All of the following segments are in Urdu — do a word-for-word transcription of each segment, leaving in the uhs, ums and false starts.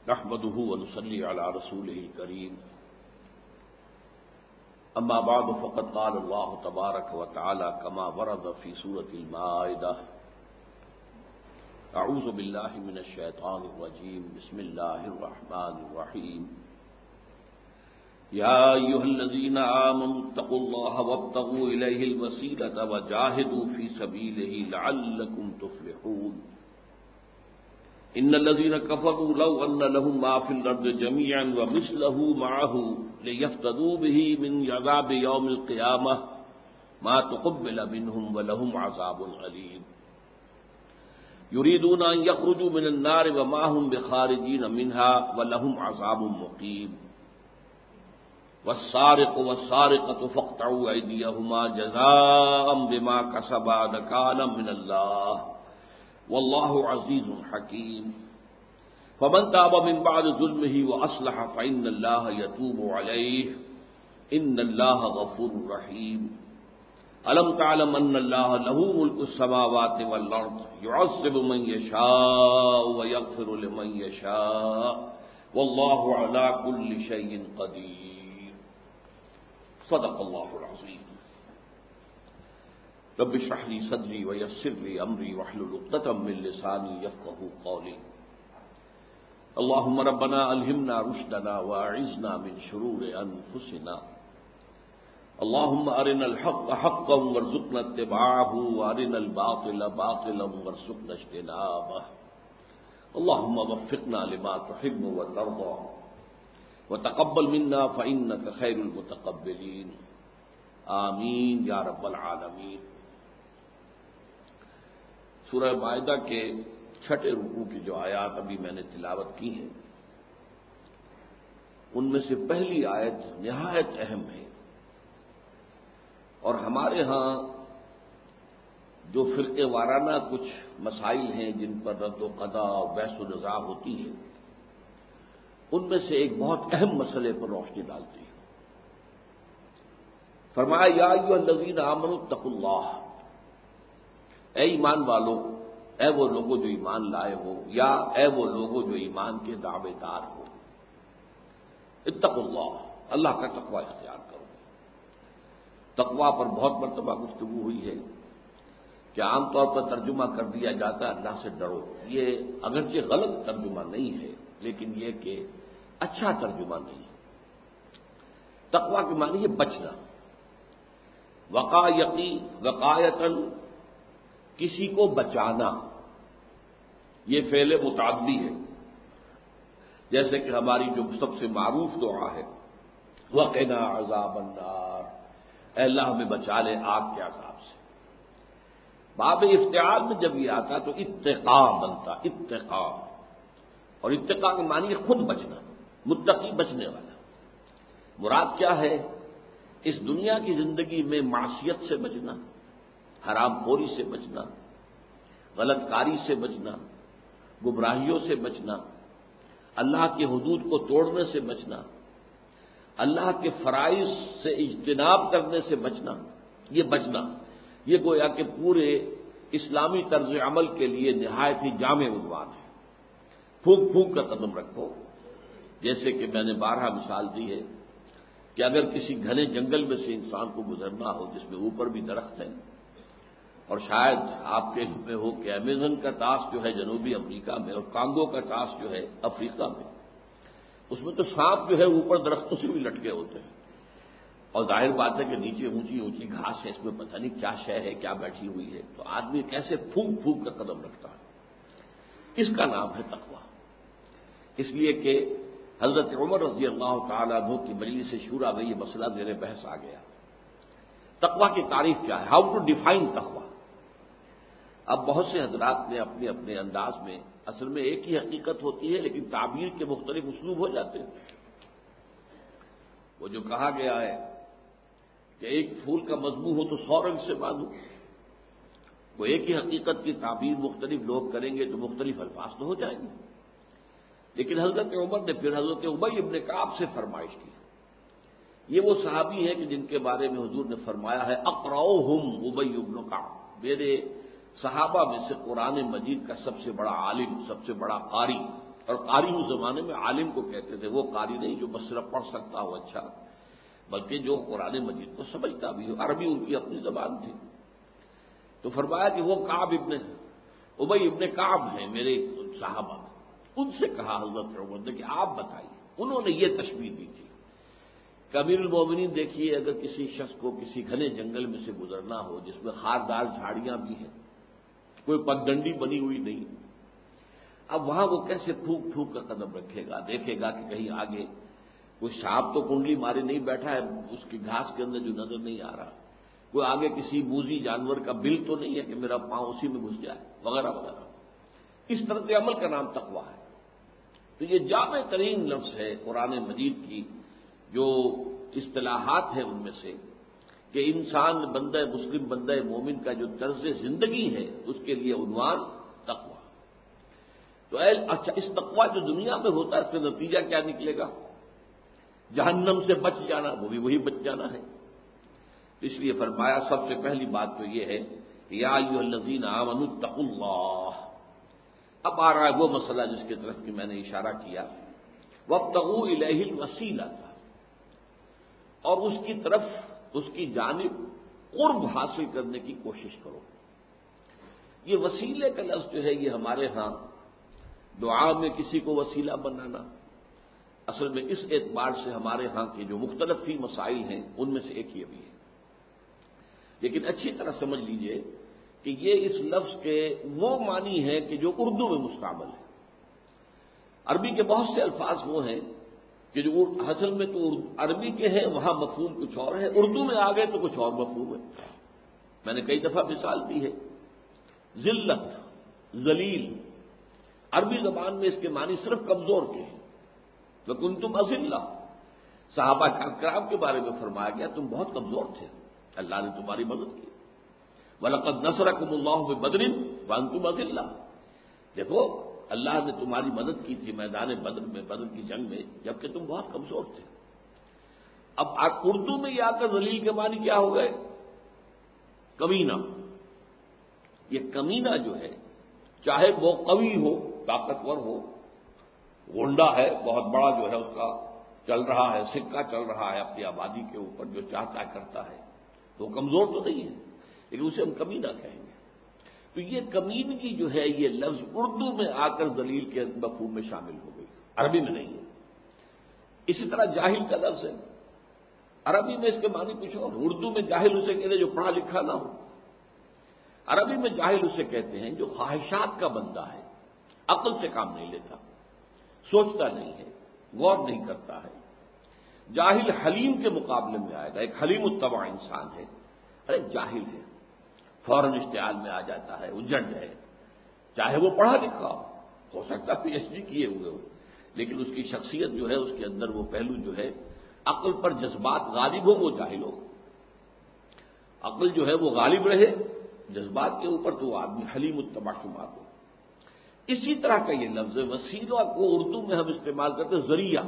نحمده ونصلي على رسوله الكريم اما بعد فقد قال الله تبارك وتعالى كما ورد في سورة المائدة اعوذ بالله من الشيطان الرجيم بسم الله الرحمن الرحيم يا ايها الذين آمنوا اتقوا الله وابتغوا اليه الوسيلة وجاهدوا في سبيله لعلكم تفلحون ان الذين كفروا لو ان لهم ما في الارض جميعا ومثله معه ليفتدوا به من عذاب يوم القيامة ما تقبل منهم ولهم عذاب أليم يريدون أن يخرجوا من النار وما هم بخارجين منها ولهم عذاب مقيم والسارق والسارقة فاقطعوا أيديهما جزاء بما كسبا نكالا من الله والله عزيز حكيم فمن تاب من بعد ظلمه وأصلح فإن الله يتوب عليه إن الله غفور رحيم ألم تعلم أن الله له ملك السماوات والأرض يعذب من يشاء ويغفر لمن يشاء والله على كل شيء قدير صدق الله العظيم رب اشرح لي صدري ويسر لي امري واحلل عقدة من لساني يفقهوا قولي اللهم ربنا الهمنا رشدنا واعذنا من شرور انفسنا اللهم ارنا الحق حقا وارزقنا اتباعه وارنا الباطل باطلا وارزقنا اجتنابه اللهم وفقنا لما تحب وترضى وتقبل منا فانك خير المتقبلين آمین یا رب العالمین۔ سورہ مائدہ کے چھٹے رکوع کی جو آیات ابھی میں نے تلاوت کی ہیں ان میں سے پہلی آیت نہایت اہم ہے، اور ہمارے ہاں جو فرقے وارانہ کچھ مسائل ہیں جن پر رد و قضا اور بحث و نزاع ہوتی ہے ان میں سے ایک بہت اہم مسئلے پر روشنی ڈالتی ہے۔ فرمایا یا ایھا الذین آمنوا اتقوا اللہ، اے ایمان والو، اے وہ لوگوں جو ایمان لائے ہو، یا اے وہ لوگوں جو ایمان کے دعوے دار ہو، اتقوا اللہ، اللہ کا تقوی اختیار کرو۔ تقوی پر بہت مرتبہ گفتگو ہوئی ہے کہ عام طور پر ترجمہ کر دیا جاتا ہے اللہ سے ڈرو، یہ اگرچہ غلط ترجمہ نہیں ہے لیکن یہ کہ اچھا ترجمہ نہیں ہے۔ تقوی کے معنی یہ بچنا، وقایتی وقایتن کسی کو بچانا، یہ فعل متعدی ہے، جیسے کہ ہماری جو سب سے معروف دعا ہے وقنا عذاب النار، اے اللہ ہمیں بچا لے آگ کے عذاب سے۔ باب افتعال میں جب یہ آتا تو اتقا بنتا، اتقا، اور اتقا کے معنی خود بچنا، متقی بچنے والا۔ مراد کیا ہے؟ اس دنیا کی زندگی میں معصیت سے بچنا، حرام خوری سے بچنا، غلط کاری سے بچنا، گمراہیوں سے بچنا، اللہ کے حدود کو توڑنے سے بچنا، اللہ کے فرائض سے اجتناب کرنے سے بچنا، یہ بچنا یہ گویا کہ پورے اسلامی طرز عمل کے لیے نہایت ہی جامع عنوان ہے۔ پھونک پھونک کا قدم رکھو، جیسے کہ میں نے بارہا مثال دی ہے کہ اگر کسی گھنے جنگل میں سے انسان کو گزرنا ہو جس میں اوپر بھی درخت ہیں، اور شاید آپ کے علم میں ہو کہ امیزن کا ٹاس جو ہے جنوبی امریکہ میں اور کانگو کا ٹاس جو ہے افریقہ میں، اس میں تو سانپ جو ہے اوپر درختوں سے بھی لٹکے ہوتے ہیں، اور ظاہر بات ہے کہ نیچے اونچی اونچی گھاس ہے، اس میں پتہ نہیں کیا شے ہے، کیا بیٹھی ہوئی ہے، تو آدمی کیسے پھونک پھونک کر قدم رکھتا ہے۔ اس کا نام ہے تقویٰ، اس لیے کہ حضرت عمر رضی اللہ تعالیٰ عنہ کی مجلس شورا میں یہ مسئلہ زیر بحث آ گیا، تقویٰ کی تعریف کیا ہے، ہاؤ ٹو ڈیفائن تقویٰ۔ اب بہت سے حضرات نے اپنے اپنے انداز میں، اصل میں ایک ہی حقیقت ہوتی ہے لیکن تعبیر کے مختلف اسلوب ہو جاتے ہیں۔ وہ جو کہا گیا ہے کہ ایک پھول کا مضمون ہو تو سو رنگ سے باندھو، وہ ایک ہی حقیقت کی تعبیر مختلف لوگ کریں گے تو مختلف الفاظ تو ہو جائیں گے۔ لیکن حضرت عمر نے پھر حضرت ابی ابن کعب سے فرمائش کی، یہ وہ صحابی ہیں کہ جن کے بارے میں حضور نے فرمایا ہے اقرؤہم ابی ابن کعب، میرے صحابہ میں سے قرآن مجید کا سب سے بڑا عالم، سب سے بڑا قاری اور قاری اس زمانے میں عالم کو کہتے تھے، وہ قاری نہیں جو بس صرف پڑھ سکتا ہو اچھا، بلکہ جو قرآن مجید کو سمجھتا بھی ہو، عربی ان کی اپنی زبان تھی۔ تو فرمایا کہ وہ کعب ابن ابی ابن کعب ہیں میرے صحابہ، ان سے کہا حضرت عمر نے کہ آپ بتائیے، انہوں نے یہ تشبیہ دی تھی کہ امیر المومنین دیکھیے، اگر کسی شخص کو کسی گھنے جنگل میں سے گزرنا ہو جس میں خاردار جھاڑیاں بھی ہیں، کوئی پگڈنڈی بنی ہوئی نہیں، اب وہاں وہ کیسے پھونک پھونک کا قدم رکھے گا، دیکھے گا کہ کہیں آگے کوئی سانپ تو کنڈلی مارے نہیں بیٹھا ہے اس کی گھاس کے اندر جو نظر نہیں آ رہا، کوئی آگے کسی موذی جانور کا بل تو نہیں ہے کہ میرا پاؤں اسی میں گھس جائے، وغیرہ وغیرہ۔ اس طرز عمل کا نام تقویٰ ہے۔ تو یہ جامع ترین لفظ ہے قرآن مجید کی، جو اصطلاحات ہیں ان میں سے، کہ انسان بندہ مسلم بندہ مومن کا جو طرز زندگی ہے اس کے لیے عنوان تقویٰ۔ تو اے اچھا، اس تقویٰ جو دنیا میں ہوتا ہے اس سے نتیجہ کیا نکلے گا؟ جہنم سے بچ جانا، وہ بھی وہی بچ جانا ہے۔ اس لیے فرمایا سب سے پہلی بات تو یہ ہے کہ یا ایھا الذین آمنوا اتقوا اللہ۔ اب آ رہا ہے وہ مسئلہ جس کی طرف کہ میں نے اشارہ کیا، وابتغوا الیہ الوسیلۃ، اور اس کی طرف اس کی جانب قرب حاصل کرنے کی کوشش کرو۔ یہ وسیلے کا لفظ جو ہے یہ ہمارے ہاں دعا میں کسی کو وسیلہ بنانا، اصل میں اس اعتبار سے ہمارے ہاں کے جو مختلف فی مسائل ہیں ان میں سے ایک یہ بھی ہے، لیکن اچھی طرح سمجھ لیجئے کہ یہ اس لفظ کے وہ معنی ہے کہ جو اردو میں مستعمل ہے۔ عربی کے بہت سے الفاظ وہ ہیں کہ جو اصل میں تو عربی کے ہیں وہاں مفہوم کچھ اور ہے، اردو میں آ گئے تو کچھ اور مفہوم ہے۔ میں نے کئی دفعہ مثال دی ہے، ذلت، ذلیل، عربی زبان میں اس کے معنی صرف کمزور کے ہیں۔ وَكُنْتُمْ أَذِلَّةً، صحابہ کرام کے بارے میں فرمایا گیا تم بہت کمزور تھے، اللہ نے تمہاری مدد کی۔ وَلَقَدْ نَصَرَكُمُ اللَّهُ بِبَدْرٍ وَأَنْتُمْ أَذِلَّةٌ، دیکھو اللہ نے تمہاری مدد کی تھی میدان بدر میں، بدر کی جنگ میں، جبکہ تم بہت کمزور تھے۔ اب اردو میں یہ آ کر ذلیل کے معنی کیا ہو گئے؟ کمینہ۔ یہ کمینہ جو ہے چاہے وہ قوی ہو، طاقتور ہو، غنڈہ ہے بہت بڑا جو ہے اس کا چل رہا ہے، سکہ چل رہا ہے اپنی آبادی کے اوپر، جو چاہتا کرتا ہے، تو وہ کمزور تو نہیں ہے لیکن اسے ہم کمینہ کہیں گے۔ تو یہ کمینگی جو ہے یہ لفظ اردو میں آ کر ذلیل کے مفہوم میں شامل ہو گئی، عربی میں نہیں ہے۔ اسی طرح جاہل کا لفظ ہے، عربی میں اس کے معنی کچھ اور، اردو میں جاہل اسے کہتے ہیں جو پڑھا لکھا نہ ہو، عربی میں جاہل اسے کہتے ہیں جو خواہشات کا بندہ ہے، عقل سے کام نہیں لیتا، سوچتا نہیں ہے، غور نہیں کرتا ہے۔ جاہل حلیم کے مقابلے میں آئے گا، ایک حلیم الطبع انسان ہے، ارے جاہل ہے، فوراً اشتعال میں آ جاتا ہے، اجنڈ ہے، چاہے وہ پڑھا لکھا ہو ہو سکتا پی ایچ ڈی کیے ہوئے ہو، لیکن اس کی شخصیت جو ہے اس کے اندر وہ پہلو جو ہے عقل پر جذبات غالب ہو وہ جاہل ہو، عقل جو ہے وہ غالب رہے جذبات کے اوپر تو وہ آدمی حلیم الطبع شمار ہو۔ اسی طرح کا یہ لفظ وسیلہ کو اردو میں ہم استعمال کرتے ہیں ذریعہ،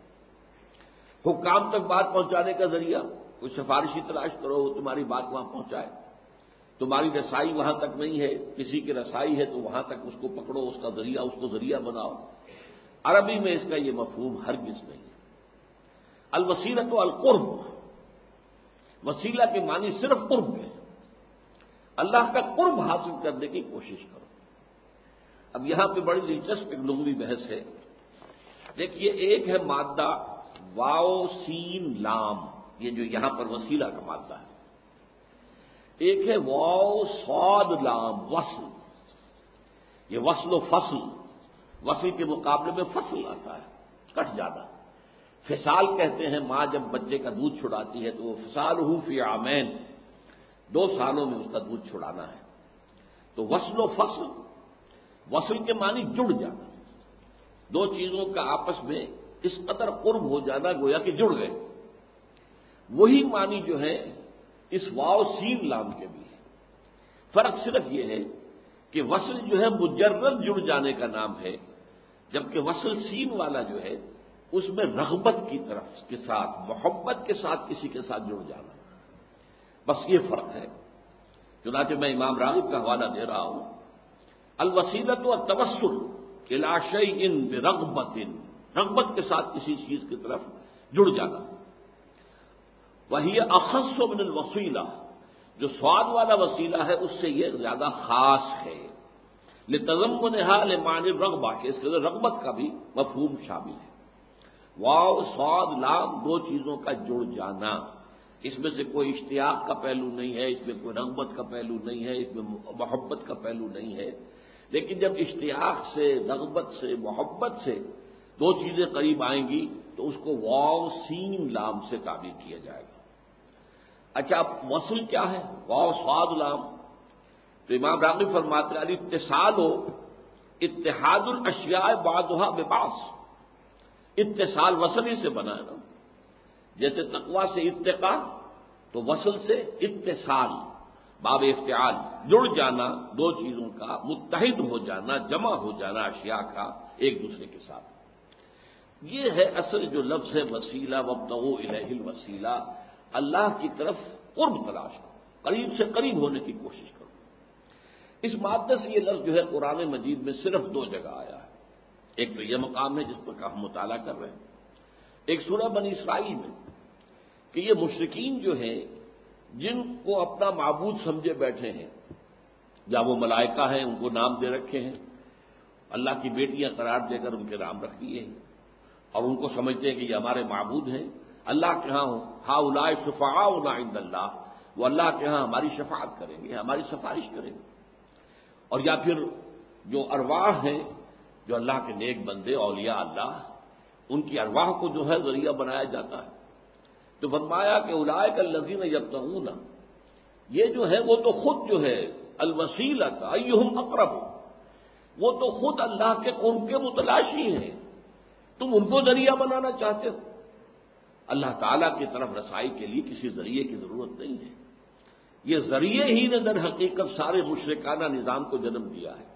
حکام تک بات پہنچانے کا ذریعہ، کوئی سفارشی تلاش کرو وہ تمہاری بات وہاں پہنچائے، تمہاری رسائی وہاں تک نہیں ہے، کسی کی رسائی ہے تو وہاں تک اس کو پکڑو، اس کا ذریعہ، اس کو ذریعہ بناؤ۔ عربی میں اس کا یہ مفہوم ہرگز نہیں ہے۔ الوسیلۃ القرب، وسیلہ کے معنی صرف قرب ہے، اللہ کا قرب حاصل کرنے کی کوشش کرو۔ اب یہاں پہ بڑی دلچسپ ایک لغوی بحث ہے، دیکھیے ایک ہے مادہ واو سین لام، یہ جو یہاں پر وسیلہ کا مادہ ہے، ایک ہے واو صاد لام وصل، یہ وصل و فصل، وصل کے مقابلے میں فصل آتا ہے، کٹ جانا۔ فصال کہتے ہیں ماں جب بچے کا دودھ چھڑاتی ہے تو وہ فصالہ فی عامین، دو سالوں میں اس کا دودھ چھڑانا ہے۔ تو وصل و فصل، وصل کے معنی جڑ جانا، دو چیزوں کا آپس میں اس قدر قرب ہو جانا گویا کہ جڑ گئے، وہی معنی جو ہے اس واو سین لام کے بھی ہے۔ فرق صرف یہ ہے کہ وصل جو ہے مجرد جڑ جانے کا نام ہے، جبکہ وصل سین والا جو ہے اس میں رغبت کی طرف کے ساتھ، محبت کے ساتھ کسی کے ساتھ جڑ جانا، بس یہ فرق ہے۔ چنانچہ میں امام راغب کا حوالہ دے رہا ہوں، الوسیلۃ والتوسل الی شیء برغبۃ، رغبت کے ساتھ کسی چیز کی طرف جڑ جانا. وہی اخص من الوسیلہ، جو سواد والا وسیلہ ہے اس سے یہ زیادہ خاص ہے. لتضمنها لمعنی الرغبہ، کہ اس کے اندر رغبت کا بھی مفہوم شامل ہے. واو صاد لام دو چیزوں کا جڑ جانا، اس میں سے کوئی اشتیاق کا پہلو نہیں ہے، اس میں کوئی رغبت کا پہلو نہیں ہے، اس میں محبت کا پہلو نہیں ہے. لیکن جب اشتیاق سے، رغبت سے، محبت سے دو چیزیں قریب آئیں گی تو اس کو واو سین لام سے تعبیر کیا جائے گا. اچھا اب وصل کیا ہے؟ واو صاد لام. تو امام راغب فرماتے ہیں الاتصال ہو اتحاد الاشیاء بعضها ببعض. اتصال وصل ہی سے بنا ہے نا، جیسے تقویٰ سے اتقا تو وصل سے اتصال، باب افتعال، جڑ جانا دو چیزوں کا، متحد ہو جانا، جمع ہو جانا اشیاء کا ایک دوسرے کے ساتھ. یہ ہے اصل جو لفظ ہے وسیلہ. وابتغوا الیہ الوسیلہ، اللہ کی طرف قرب تلاش کرو، قریب سے قریب ہونے کی کوشش کرو. اس مادہ سے یہ لفظ جو ہے قرآن مجید میں صرف دو جگہ آیا ہے. ایک تو یہ مقام ہے جس پر ہم مطالعہ کر رہے ہیں، ایک سورہ بنی اسرائیل میں، کہ یہ مشرکین جو ہیں جن کو اپنا معبود سمجھے بیٹھے ہیں، یا وہ ملائکہ ہیں ان کو نام دے رکھے ہیں، اللہ کی بیٹیاں قرار دے کر ان کے نام رکھ دیے ہیں، اور ان کو سمجھتے ہیں کہ یہ ہمارے معبود ہیں. اللہ کے ہاں ہؤلاء شفعاؤنا عند اللہ، وہ اللہ کے ہاں ہماری شفاعت کریں گے، ہماری سفارش کریں گے. اور یا پھر جو ارواح ہیں، جو اللہ کے نیک بندے اولیاء اللہ، ان کی ارواح کو جو ہے ذریعہ بنایا جاتا ہے. تو فرمایا کہ اولئک الذین یبتغون، یہ جو ہے وہ تو خود جو ہے الوسیلہ ایہم اقرب، وہ تو خود اللہ کے قرب کے متلاشی ہیں، تم ان کو ذریعہ بنانا چاہتے ہو. اللہ تعالیٰ کی طرف رسائی کے لیے کسی ذریعے کی ضرورت نہیں ہے. یہ ذریعے ہی نے در حقیقت سارے مشرکانہ نظام کو جنم دیا ہے.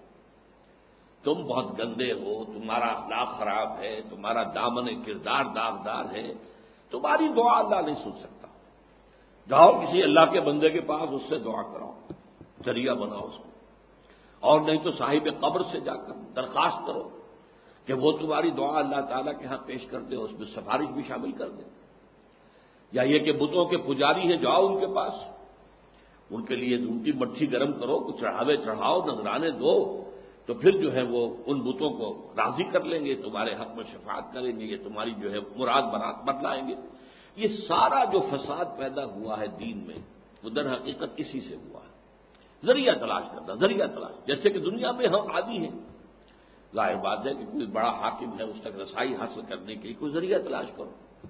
تم بہت گندے ہو، تمہارا اخلاق خراب ہے، تمہارا دامن کردار داغدار ہے، تمہاری دعا اللہ نہیں سن سکتا. جاؤ کسی اللہ کے بندے کے پاس، اس سے دعا کراؤ، ذریعہ بناؤ اس کو. اور نہیں تو صاحب قبر سے جا کر درخواست کرو کہ وہ تمہاری دعا اللہ تعالیٰ کے ہاں پیش کر دے، اس میں سفارش بھی شامل کر دے. یا یہ کہ بتوں کے پجاری ہیں، جاؤ ان کے پاس، ان کے لیے ان کی مٹھی گرم کرو، کچھ چڑھاوے چڑھاؤ، نذرانے دو، تو پھر جو ہے وہ ان بتوں کو راضی کر لیں گے، تمہارے حق میں شفاعت کریں گے، یہ تمہاری جو ہے مراد بتلائیں گے. یہ سارا جو فساد پیدا ہوا ہے دین میں، وہ در حقیقت اسی سے ہوا ہے. ذریعہ تلاش کرنا، ذریعہ تلاش. جیسے کہ دنیا میں ہم عادی ہیں، ظاہر بات ہے کہ کوئی بڑا حاکم ہے، اس تک رسائی حاصل کرنے کے لیے کوئی ذریعہ تلاش کرو.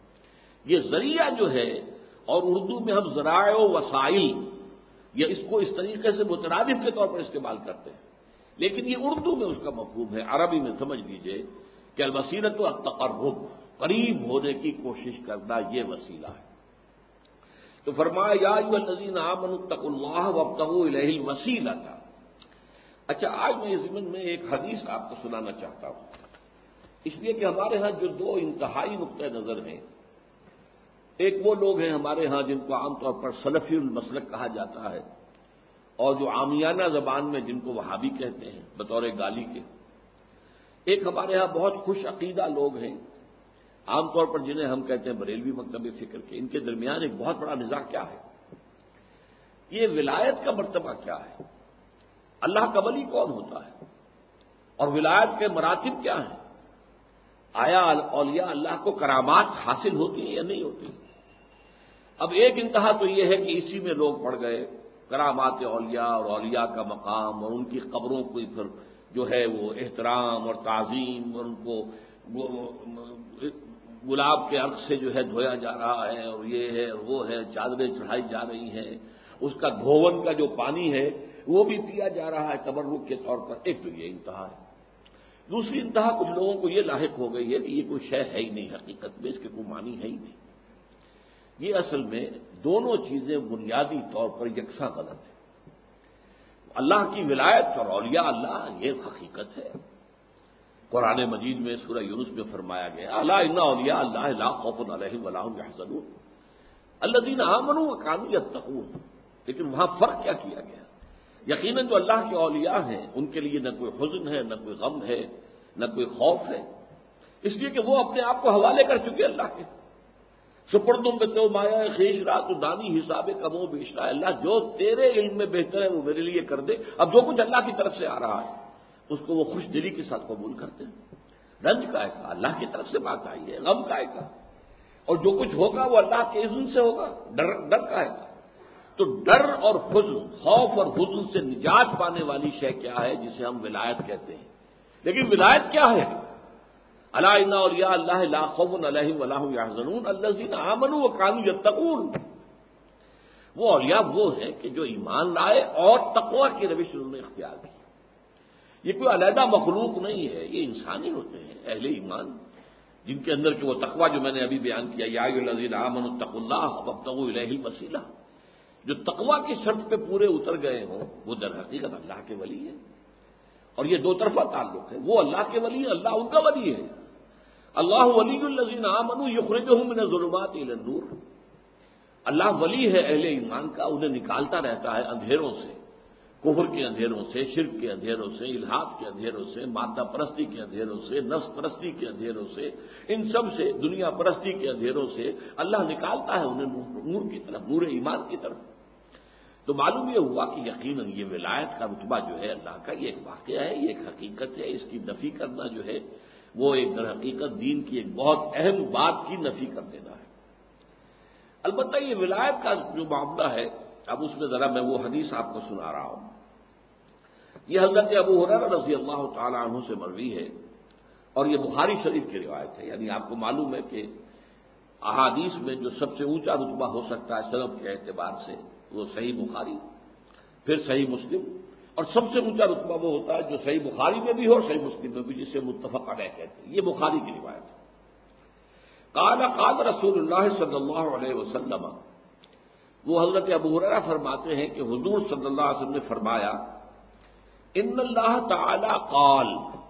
یہ ذریعہ جو ہے، اور اردو میں ہم ذرائع و وسائل، یہ اس کو اس طریقے سے مترادف کے طور پر استعمال کرتے ہیں، لیکن یہ اردو میں اس کا مفہوم ہے. عربی میں سمجھ لیجئے کہ الوسیلۃ التقرب، قریب ہونے کی کوشش کرنا، یہ وسیلہ ہے. تو فرمایا یا ایھا الذین آمنوا اتقوا اللہ وابتغوا الیہ الوسیلۃ. اچھا آج میں اس ضمن میں ایک حدیث آپ کو سنانا چاہتا ہوں، اس لیے کہ ہمارے ہاں جو دو انتہائی نقطۂ نظر ہیں، ایک وہ لوگ ہیں ہمارے ہاں جن کو عام طور پر سلفی المسلک کہا جاتا ہے، اور جو عامیانہ زبان میں جن کو وہابی کہتے ہیں بطور گالی کے. ایک ہمارے ہاں بہت خوش عقیدہ لوگ ہیں، عام طور پر جنہیں ہم کہتے ہیں بریلوی مکتب فکر کے. ان کے درمیان ایک بہت بڑا نزاع کیا ہے، یہ ولایت کا مرتبہ کیا ہے، اللہ کا ولی کون ہوتا ہے، اور ولایت کے مراتب کیا ہیں. آیا اولیاء اللہ کو کرامات حاصل ہوتی ہیں یا نہیں ہوتی. اب ایک انتہا تو یہ ہے کہ اسی میں لوگ پڑ گئے، کرامات اولیاء اور اولیاء کا مقام، اور ان کی قبروں کو پھر جو ہے وہ احترام اور تعظیم، اور ان کو گلاب کے عرق سے جو ہے دھویا جا رہا ہے، اور یہ ہے اور وہ ہے، چادریں چڑھائی جا رہی ہیں، اس کا دھوون کا جو پانی ہے وہ بھی پیا جا رہا ہے تبرک کے طور پر. ایک تو یہ انتہا ہے. دوسری انتہا کچھ لوگوں کو یہ لاحق ہو گئی ہے کہ یہ کوئی شے ہے ہی نہیں، حقیقت میں اس کے کوئی معنی ہے ہی نہیں. یہ اصل میں دونوں چیزیں بنیادی طور پر یکساں غلط ہیں. اللہ کی ولایت اور اولیاء اللہ یہ حقیقت ہے. قرآن مجید میں سورہ یونس میں فرمایا گیا الا ان اولیاء اللہ لا خوف علیہم ولا هم يحزنون الذین آمنوا وكانوا يتقون. لیکن وہاں فرق کیا کیا گیا؟ یقیناً جو اللہ کے اولیاء ہیں ان کے لیے نہ کوئی حزن ہے، نہ کوئی غم ہے، نہ کوئی خوف ہے، اس لیے کہ وہ اپنے آپ کو حوالے کر چکے اللہ کے. سپردم پہ تو مایا خیش رہا تو دانی حساب کمو بیش رہا ہے. اللہ جو تیرے علم میں بہتر ہے وہ میرے لیے کر دے. اب جو کچھ اللہ کی طرف سے آ رہا ہے اس کو وہ خوش دلی کے ساتھ قبول کرتے ہیں. رنج کا ہے کا اللہ کی طرف سے بات آئی ہے، غم کا ہے کا، اور جو کچھ ہوگا وہ اللہ کے اذن سے ہوگا. ڈر ڈر کا ہے کا. تو ڈر اور حزن، خوف اور حزن سے نجات پانے والی شے کیا ہے؟ جسے ہم ولایت کہتے ہیں. لیکن ولایت کیا ہے؟ الا ان اولیاء اللہ لا خوف علیہم ولا هم يحزنون الذین آمنوا وكانوا يتقون. وہ اولیاء وہ ہیں کہ جو ایمان لائے اور تقوی کی روش انہوں نے اختیار کی. یہ کوئی علیحدہ مخلوق نہیں ہے، یہ انسانی ہوتے ہیں اہل ایمان، جن کے اندر کہ وہ تقوی جو میں نے ابھی بیان کیا، یا ایھا الذین آمنوا اتقوا اللہ وابتغوا الیہ الوسیلہ، جو تقوی کی شرط پہ پورے اتر گئے ہوں وہ در حقیقت اللہ کے ولی ہیں. اور یہ دو طرفہ تعلق ہے، وہ اللہ کے ولی ہیں، اللہ ان کا ولی ہے. اللہ ولی الذین آمنوا یخرجہم من الظلمات الی النور. اللہ ولی ہے اہل ایمان کا، انہیں نکالتا رہتا ہے اندھیروں سے، کفر کے اندھیروں سے، شرک کے اندھیروں سے، الحاد کے اندھیروں سے، مادہ پرستی کے اندھیروں سے، نفس پرستی کے اندھیروں سے، ان سب سے، دنیا پرستی کے اندھیروں سے اللہ نکالتا ہے انہیں نور کی طرف، نور ایمان کی طرف. تو معلوم یہ ہوا کہ یقیناً یہ ولایت کا رتبہ جو ہے اللہ کا، یہ ایک واقعہ ہے، یہ ایک حقیقت ہے. اس کی نفی کرنا جو ہے وہ ایک در حقیقت دین کی ایک بہت اہم بات کی نفی کر دینا ہے. البتہ یہ ولایت کا جو معاملہ ہے، اب اس میں ذرا میں وہ حدیث آپ کو سنا رہا ہوں. یہ حضرت ابو ہریرہ رضی اللہ تعالی عنہ سے مروی ہے اور یہ بخاری شریف کی روایت ہے. یعنی آپ کو معلوم ہے کہ احادیث میں جو سب سے اونچا رتبہ ہو سکتا ہے سند کے اعتبار سے وہ صحیح بخاری، پھر صحیح مسلم، اور سب سے اونچا رتبہ وہ ہوتا ہے جو صحیح بخاری میں بھی ہو، صحیح مسلم میں بھی، جسے متفق علیہ کہتے ہیں. یہ بخاری کی روایت ہے. قال قال رسول اللہ صلی اللہ علیہ وسلم، وہ حضرت ابو ہریرہ فرماتے ہیں کہ حضور صلی اللہ علیہ وسلم نے فرمایا، ان اللہ تعالی قال،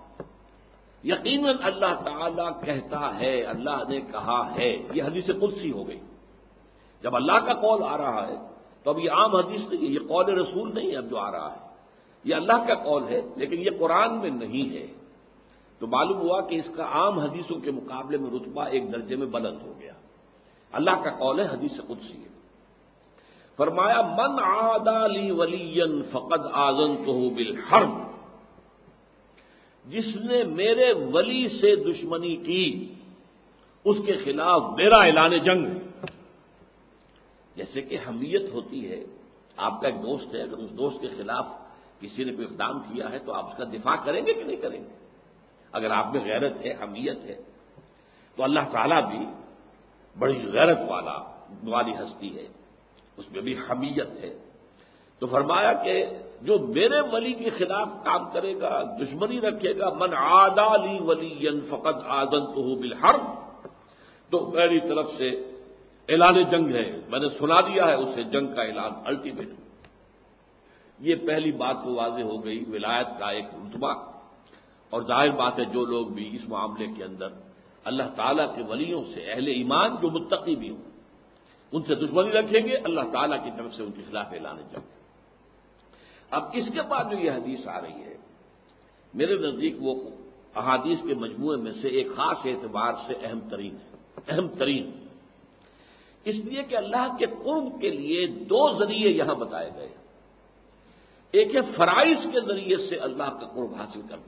یقیناً اللہ تعالی کہتا ہے، اللہ نے کہا ہے. یہ حدیث قدسی ہو گئی. جب اللہ کا قول آ رہا ہے تو اب یہ عام حدیث نہیں ہے، یہ قول رسول نہیں ہے اب جو آ رہا ہے، یہ اللہ کا قول ہے، لیکن یہ قرآن میں نہیں ہے. تو معلوم ہوا کہ اس کا عام حدیثوں کے مقابلے میں رتبہ ایک درجے میں بلند ہو گیا. اللہ کا قول ہے، حدیث قدسی ہے. فرمایا من عادى لي وليا فقد آذنته بالحرب، جس نے میرے ولی سے دشمنی کی اس کے خلاف میرا اعلان جنگ. جیسے کہ حمیت ہوتی ہے، آپ کا ایک دوست ہے، اگر اس دوست کے خلاف کسی نے کوئی اقدام کیا ہے تو آپ اس کا دفاع کریں گے کہ نہیں کریں گے؟ اگر آپ میں غیرت ہے، حمیت ہے، تو اللہ تعالیٰ بھی بڑی غیرت والا والی ہستی ہے، اس میں بھی حمیت ہے. تو فرمایا کہ جو میرے ولی کے خلاف کام کرے گا، دشمنی رکھے گا، من عادى لي وليا فقد آذنته بالحرب، تو میری طرف سے اعلان جنگ ہے، میں نے سنا دیا ہے اسے جنگ کا اعلان الٹیمیٹ. یہ پہلی بات تو واضح ہو گئی ولایت کا ایک رتبہ. اور ظاہر بات ہے جو لوگ بھی اس معاملے کے اندر اللہ تعالیٰ کے ولیوں سے، اہل ایمان جو متقی بھی ہوں، ان سے دشمنی رکھیں گے، اللہ تعالیٰ کی طرف سے ان کے خلاف اعلان جنگ. اب اس کے بعد جو یہ حدیث آ رہی ہے، میرے نزدیک وہ احادیث کے مجموعے میں سے ایک خاص اعتبار سے اہم ترین ہے. اہم ترین اس لیے کہ اللہ کے قرب کے لیے دو ذریعے یہاں بتائے گئے. ایک ہے فرائض کے ذریعے سے اللہ کا قرب حاصل کرنا،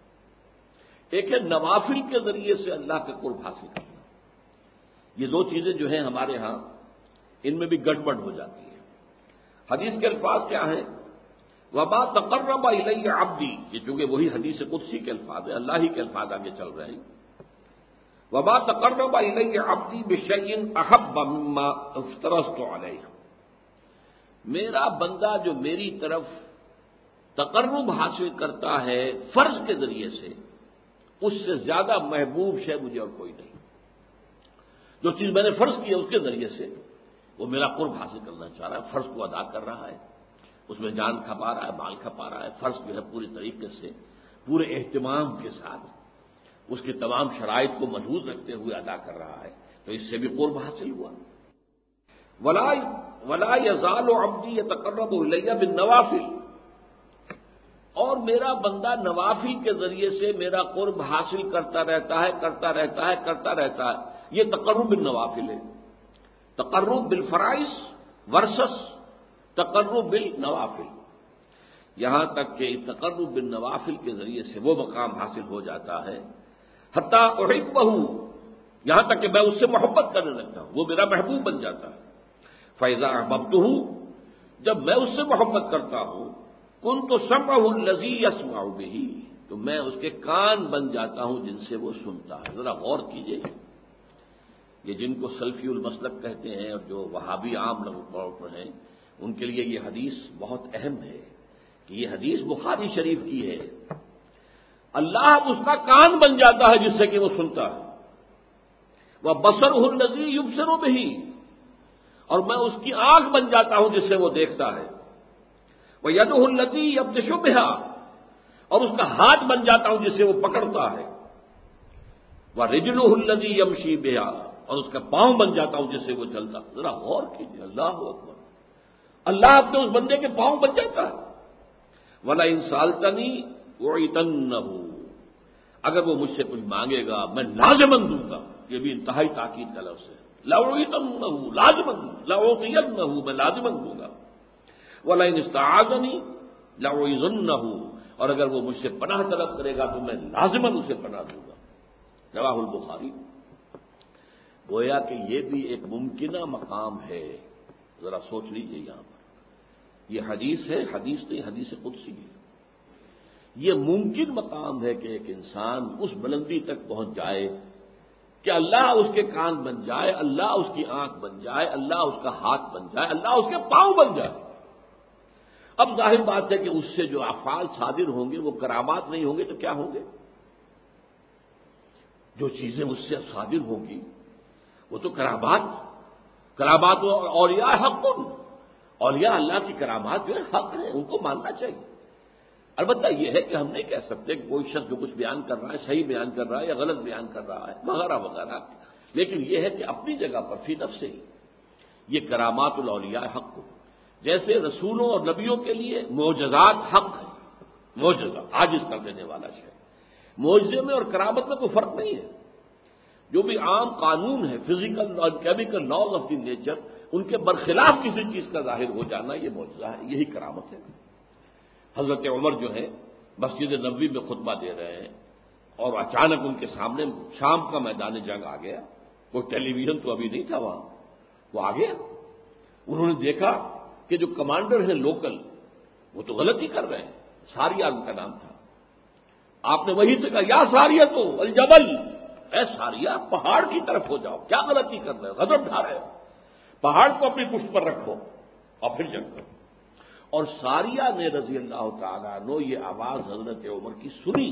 ایک ہے نوافل کے ذریعے سے اللہ کا قرب حاصل کرنا. یہ دو چیزیں جو ہیں ہمارے ہاں ان میں بھی گڑبڑ ہو جاتی ہے. حدیث کے الفاظ کیا ہیں؟ وما تقرب الی عبدی، یہ چونکہ وہی حدیث قدسی کے الفاظ ہیں، اللہ ہی کے الفاظ آگے چل رہے ہیں. وما تقرب الی عبدی بشیء احب مما افترضت علیہ، میرا بندہ جو میری طرف تقرب حاصل کرتا ہے فرض کے ذریعے سے، اس سے زیادہ محبوب شے مجھے اور کوئی نہیں. جو چیز میں نے فرض کی ہے اس کے ذریعے سے وہ میرا قرب حاصل کرنا چاہ رہا ہے، فرض کو ادا کر رہا ہے، اس میں جان کھپا رہا ہے، مال کھپا رہا ہے، فرض جو ہے پوری طریقے سے، پورے اہتمام کے ساتھ اس کے تمام شرائط کو محفوظ رکھتے ہوئے ادا کر رہا ہے، تو اس سے بھی قرب حاصل ہوا. ولا ولا یزال عبدی یتقرب الی بالنوافل، اور میرا بندہ نوافل کے ذریعے سے میرا قرب حاصل کرتا رہتا ہے کرتا رہتا ہے کرتا رہتا ہے. یہ تقرب بالنوافل ہے. تقرب بالفرائض ورسس تقرب بالنوافل. یہاں تک کہ تقرب بالنوافل کے ذریعے سے وہ مقام حاصل ہو جاتا ہے حتی احبہ، یہاں تک کہ میں اس سے محبت کرنے لگتا ہوں، وہ میرا محبوب بن جاتا ہے. فَإِذَا أَحْبَبْتُهُ، جب میں اس سے محبت کرتا ہوں، كُنْتُ سَمْعَهُ الَّذِي يَسْمَعُ بِهِ، تو میں اس کے کان بن جاتا ہوں جن سے وہ سنتا ہے. ذرا غور کیجئے، یہ جن کو سلفی المسلک کہتے ہیں اور جو وہابی عام طور پر ہیں، ان کے لیے یہ حدیث بہت اہم ہے کہ یہ حدیث بخاری شریف کی ہے. اللہ اس کا کان بن جاتا ہے جس سے کہ وہ سنتا ہے. وَبَصَرُهُ الَّذِي يُبْصِرُ بِهِ، اور میں اس کی آنکھ بن جاتا ہوں جس سے وہ دیکھتا ہے. وَيَدُهُ الَّتِي يَبْطِشُ بِهَا، اور اس کا ہاتھ بن جاتا ہوں جس سے وہ پکڑتا ہے. وَرِجْلُهُ الَّذِي يَمْشِي بِهَا، اور اس کا پاؤں بن جاتا ہوں جس سے وہ چلتا. ذرا غور کیجیے، اللہ اکبر، اللہ اپنے اس بندے کے پاؤں بن جاتا ہے. وَلَئِن سَأَلْتَنِي أُعْطِيَنَّهُ، اگر وہ مجھ سے کچھ مانگے گا میں لازماً دوں گا. یہ بھی انتہائی تاکید کا لفظ ہے. لَأُعْطِيَنَّهُ، لازماً، لَأُعْطِيَنَّهُ، میں لازماً دوں گا. وَلَئِنِ اسْتَعَاذَنِي لَأُعِيذَنَّهُ، اور اگر وہ مجھ سے پناہ طلب کرے گا تو میں لازماً اسے پناہ دوں گا. رواہ البخاری. گویا کہ یہ بھی ایک ممکنہ مقام ہے. ذرا سوچ لیجئے، یہاں پر یہ حدیث ہے، حدیث نہیں، حدیث قدسی ہے. یہ ممکن مقام ہے کہ ایک انسان اس بلندی تک پہنچ جائے کہ اللہ اس کے کان بن جائے، اللہ اس کی آنکھ بن جائے، اللہ اس کا ہاتھ بن جائے، اللہ اس کے پاؤں بن جائے. اب ظاہر بات ہے کہ اس سے جو افعال صادر ہوں گے وہ کرامات نہیں ہوں گے تو کیا ہوں گے؟ جو چیزیں اس سے صادر ہوں گی وہ تو کرامات. کرامات اولیاء حق، اولیاء اللہ کی کرامات جو ہے حق ہیں، ان کو ماننا چاہیے. البتہ یہ ہے کہ ہم نہیں کہہ سکتے کہ کوئی شخص جو کچھ بیان کر رہا ہے صحیح بیان کر رہا ہے یا غلط بیان کر رہا ہے وغیرہ وغیرہ. لیکن یہ ہے کہ اپنی جگہ پر فی نفسہ ہی یہ کرامات الاولیاء حق کو، جیسے رسولوں اور نبیوں کے لیے معجزات حق ہے. معجزہ عاجز کر دینے والا شے، معجزے میں اور کرامت میں کوئی فرق نہیں ہے. جو بھی عام قانون ہے، فزیکل اور chemical laws of the nature, ان کے برخلاف کسی چیز کا ظاہر ہو جانا یہ معجزہ ہے، یہی کرامت ہے. حضرت عمر جو ہے مسجد نبوی میں خطبہ دے رہے ہیں اور اچانک ان کے سامنے شام کا میدان جنگ آ گیا. کوئی ٹیلی ویژن تو ابھی نہیں تھا وہاں، وہ آ گیا. انہوں نے دیکھا کہ جو کمانڈر ہیں لوکل وہ تو غلطی کر رہے ہیں. ساریہ ان کا نام تھا. آپ نے وہی سے کہا یا ساریہ تو الجبل، اے ساریہ پہاڑ کی طرف ہو جاؤ، کیا غلطی کر رہے ہو، غضب ڈھا رہے ہو، پہاڑ کو اپنی پشت پر رکھو اور پھر جنگ کرو. اور ساریہ نے رضی اللہ تعالیٰ عنہ یہ آواز حضرت عمر کی سنی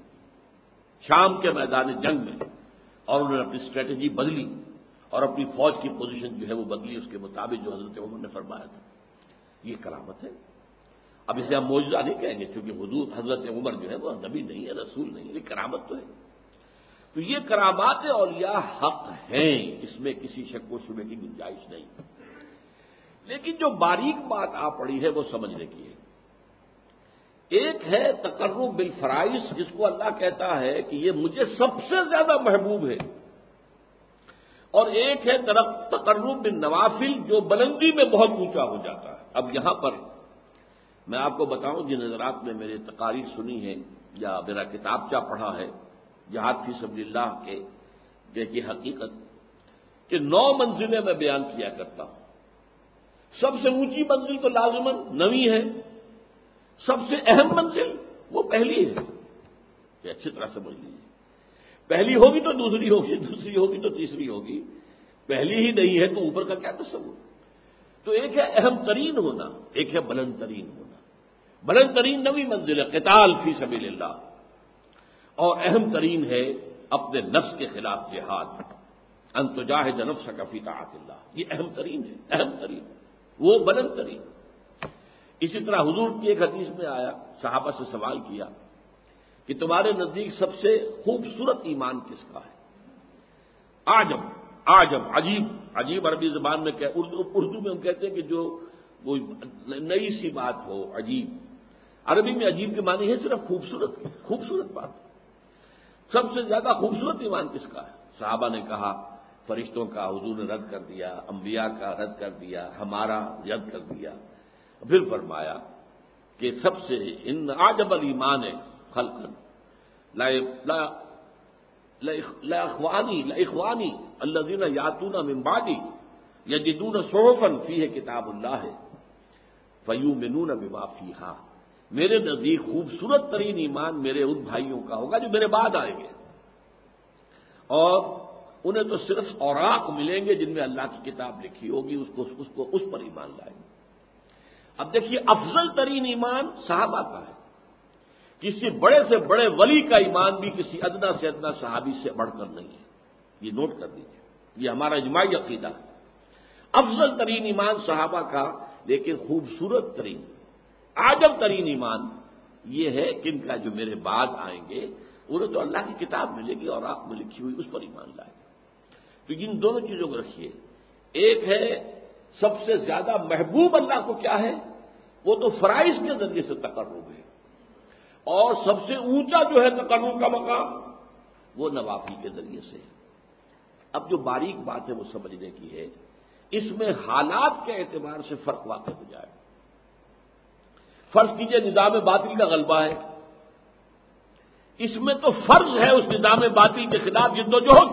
شام کے میدان جنگ میں، اور انہوں نے اپنی اسٹریٹجی بدلی اور اپنی فوج کی پوزیشن جو ہے وہ بدلی اس کے مطابق جو حضرت عمر نے فرمایا تھا. یہ کرامت ہے. اب اسے ہم معجزہ نہیں کہیں گے کیونکہ حضور حضرت عمر جو ہے وہ نبی نہیں ہے، رسول نہیں ہے، یہ کرامت تو ہے. تو یہ کرامات اولیاء حق ہیں، اس میں کسی شک و شبے کی گنجائش نہیں. لیکن جو باریک بات آ پڑی ہے وہ سمجھنے کی ہے. ایک ہے تقرب بالفرائض، جس کو اللہ کہتا ہے کہ یہ مجھے سب سے زیادہ محبوب ہے، اور ایک ہے تقرب بالنوافل جو بلندی میں بہت اونچا ہو جاتا ہے. اب یہاں پر میں آپ کو بتاؤں جن حضرات نے میرے تقاریر سنی ہے یا میرا کتابچہ پڑھا ہے جہاد فی سبیل اللہ کے، دیکھیے حقیقت کہ نو منزلیں میں بیان کیا کرتا ہوں. سب سے اونچی منزل تو لازماً نویں ہے، سب سے اہم منزل وہ پہلی ہے. یہ اچھی طرح سمجھ لیجیے. پہلی ہوگی تو دوسری ہوگی، دوسری ہوگی تو تیسری ہوگی. پہلی ہی نہیں ہے تو اوپر کا کیا تصور. تو ایک ہے اہم ترین ہونا، ایک ہے بلند ترین ہونا. بلند ترین نویں منزل ہے قتال فی سبیل اللہ، اور اہم ترین ہے اپنے نفس کے خلاف جہاد، ان تجاہد نفسک فی طاعت اللہ. یہ اہم ترین ہے، اہم ترین، وہ بلند ترین. اسی طرح حضور کی ایک حدیث میں آیا، صحابہ سے سوال کیا کہ تمہارے نزدیک سب سے خوبصورت ایمان کس کا ہے؟ عجب عجب عجیب عجیب عربی زبان میں کہ اردو, اردو میں ہم کہتے ہیں کہ جو کوئی نئی سی بات ہو، عجیب. عربی میں عجیب کے معنی ہے صرف خوبصورت خوبصورت بات. سب سے زیادہ خوبصورت ایمان کس کا ہے؟ صحابہ نے کہا فرشتوں کا حضور نے رد کر دیا، انبیاء کا رد کر دیا، ہمارا رد کر دیا. پھر فرمایا کہ سب سے ان عجب الایمان خلقا لا لا لا اخوانی لا اخوانی الذین یاتون من بعدی یجدون صحفا فیہ کتاب اللہ فیؤمنون بما فیہا. میرے نزدیک خوبصورت ترین ایمان میرے ان بھائیوں کا ہوگا جو میرے بعد آئیں گے، اور انہیں تو صرف اوراق ملیں گے جن میں اللہ کی کتاب لکھی ہوگی، اس کو اس کو اس پر ایمان لائیں گے. اب دیکھیے افضل ترین ایمان صحابہ کا ہے. کسی بڑے سے بڑے ولی کا ایمان بھی کسی ادنا سے ادنا صحابی سے بڑھ کر نہیں ہے. یہ نوٹ کر دیجیے، یہ ہمارا اجماعی عقیدہ ہے. افضل ترین ایمان صحابہ کا، لیکن خوبصورت ترین عجب ترین ایمان یہ ہے کہ ان کا جو میرے بعد آئیں گے انہیں تو اللہ کی کتاب ملے گی اور آپ میں لکھی ہوئی اس پر ایمان لائیں. تو ان دونوں چیزوں کو رکھیے. ایک ہے سب سے زیادہ محبوب اللہ کو کیا ہے، وہ تو فرائض کے ذریعے سے تقرب ہے، اور سب سے اونچا جو ہے تقرب کا مقام وہ نوافل کے ذریعے سے ہے. اب جو باریک بات ہے وہ سمجھنے کی ہے، اس میں حالات کے اعتبار سے فرق واقع ہو جائے. فرض کیجئے نظام باطل کا غلبہ ہے، اس میں تو فرض ہے اس نظام باطل کے خلاف جد و جہد،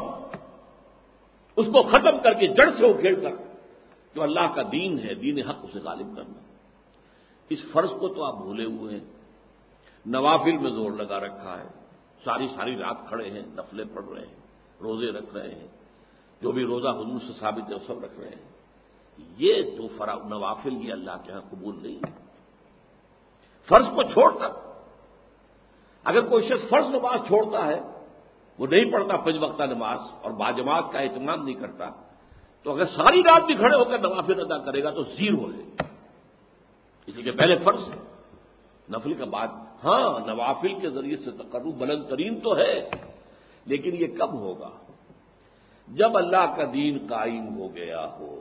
اس کو ختم کر کے جڑ سے اکھیڑ کر جو اللہ کا دین ہے، دین حق، اسے غالب کرنا. اس فرض کو تو آپ بھولے ہوئے ہیں. نوافل میں زور لگا رکھا ہے، ساری ساری رات کھڑے ہیں، نفلیں پڑھ رہے ہیں، روزے رکھ رہے ہیں، جو بھی روزہ حضور سے ثابت ہے وہ سب رکھ رہے ہیں. یہ تو فرا نوافل یہ اللہ کے ہاں قبول نہیں ہے. فرض کو چھوڑ کر اگر کوئی شخص فرض نماز چھوڑتا ہے، وہ نہیں پڑھتا پنج وقتہ نماز اور باجماعت کا اہتمام نہیں کرتا، تو اگر ساری رات بھی کھڑے ہو کر نوافل ادا کرے گا تو زیرو ہے. اس لیے کہ پہلے فرض نفل کا بعد. ہاں نوافل کے ذریعے سے تقرب بلند ترین تو ہے، لیکن یہ کب ہوگا؟ جب اللہ کا دین قائم ہو گیا ہو،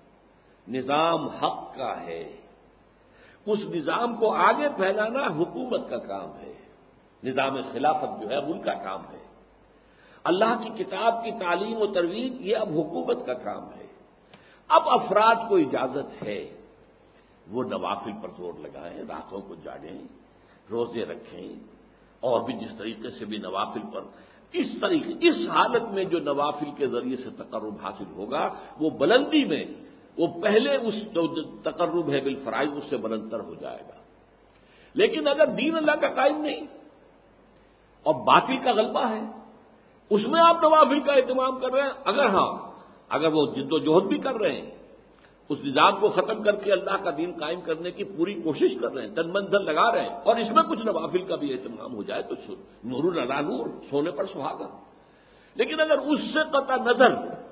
نظام حق کا ہے، اس نظام کو آگے پھیلانا حکومت کا کام ہے، نظام خلافت جو ہے ان کا کام ہے. اللہ کی کتاب کی تعلیم و ترویج یہ اب حکومت کا کام ہے. اب افراد کو اجازت ہے وہ نوافل پر زور لگائیں، راتوں کو جاگیں، روزے رکھیں، اور بھی جس طریقے سے بھی نوافل پر اس طریقے اس حالت میں جو نوافل کے ذریعے سے تقرب حاصل ہوگا وہ بلندی میں وہ پہلے اس جو تقرب ہے بالفرائض اس سے بلندتر ہو جائے گا. لیکن اگر دین اللہ کا قائم نہیں اور باطل کا غلبہ ہے، اس میں آپ نوافل کا اہتمام کر رہے ہیں، اگر ہاں اگر وہ جد و جہد بھی کر رہے ہیں، اس نظام کو ختم کر کے اللہ کا دین قائم کرنے کی پوری کوشش کر رہے ہیں، تن من دھن لگا رہے ہیں، اور اس میں کچھ نوافل کا بھی اہتمام ہو جائے تو نور علی نور، سونے پر سہاگا. لیکن اگر اس سے قطع نظر،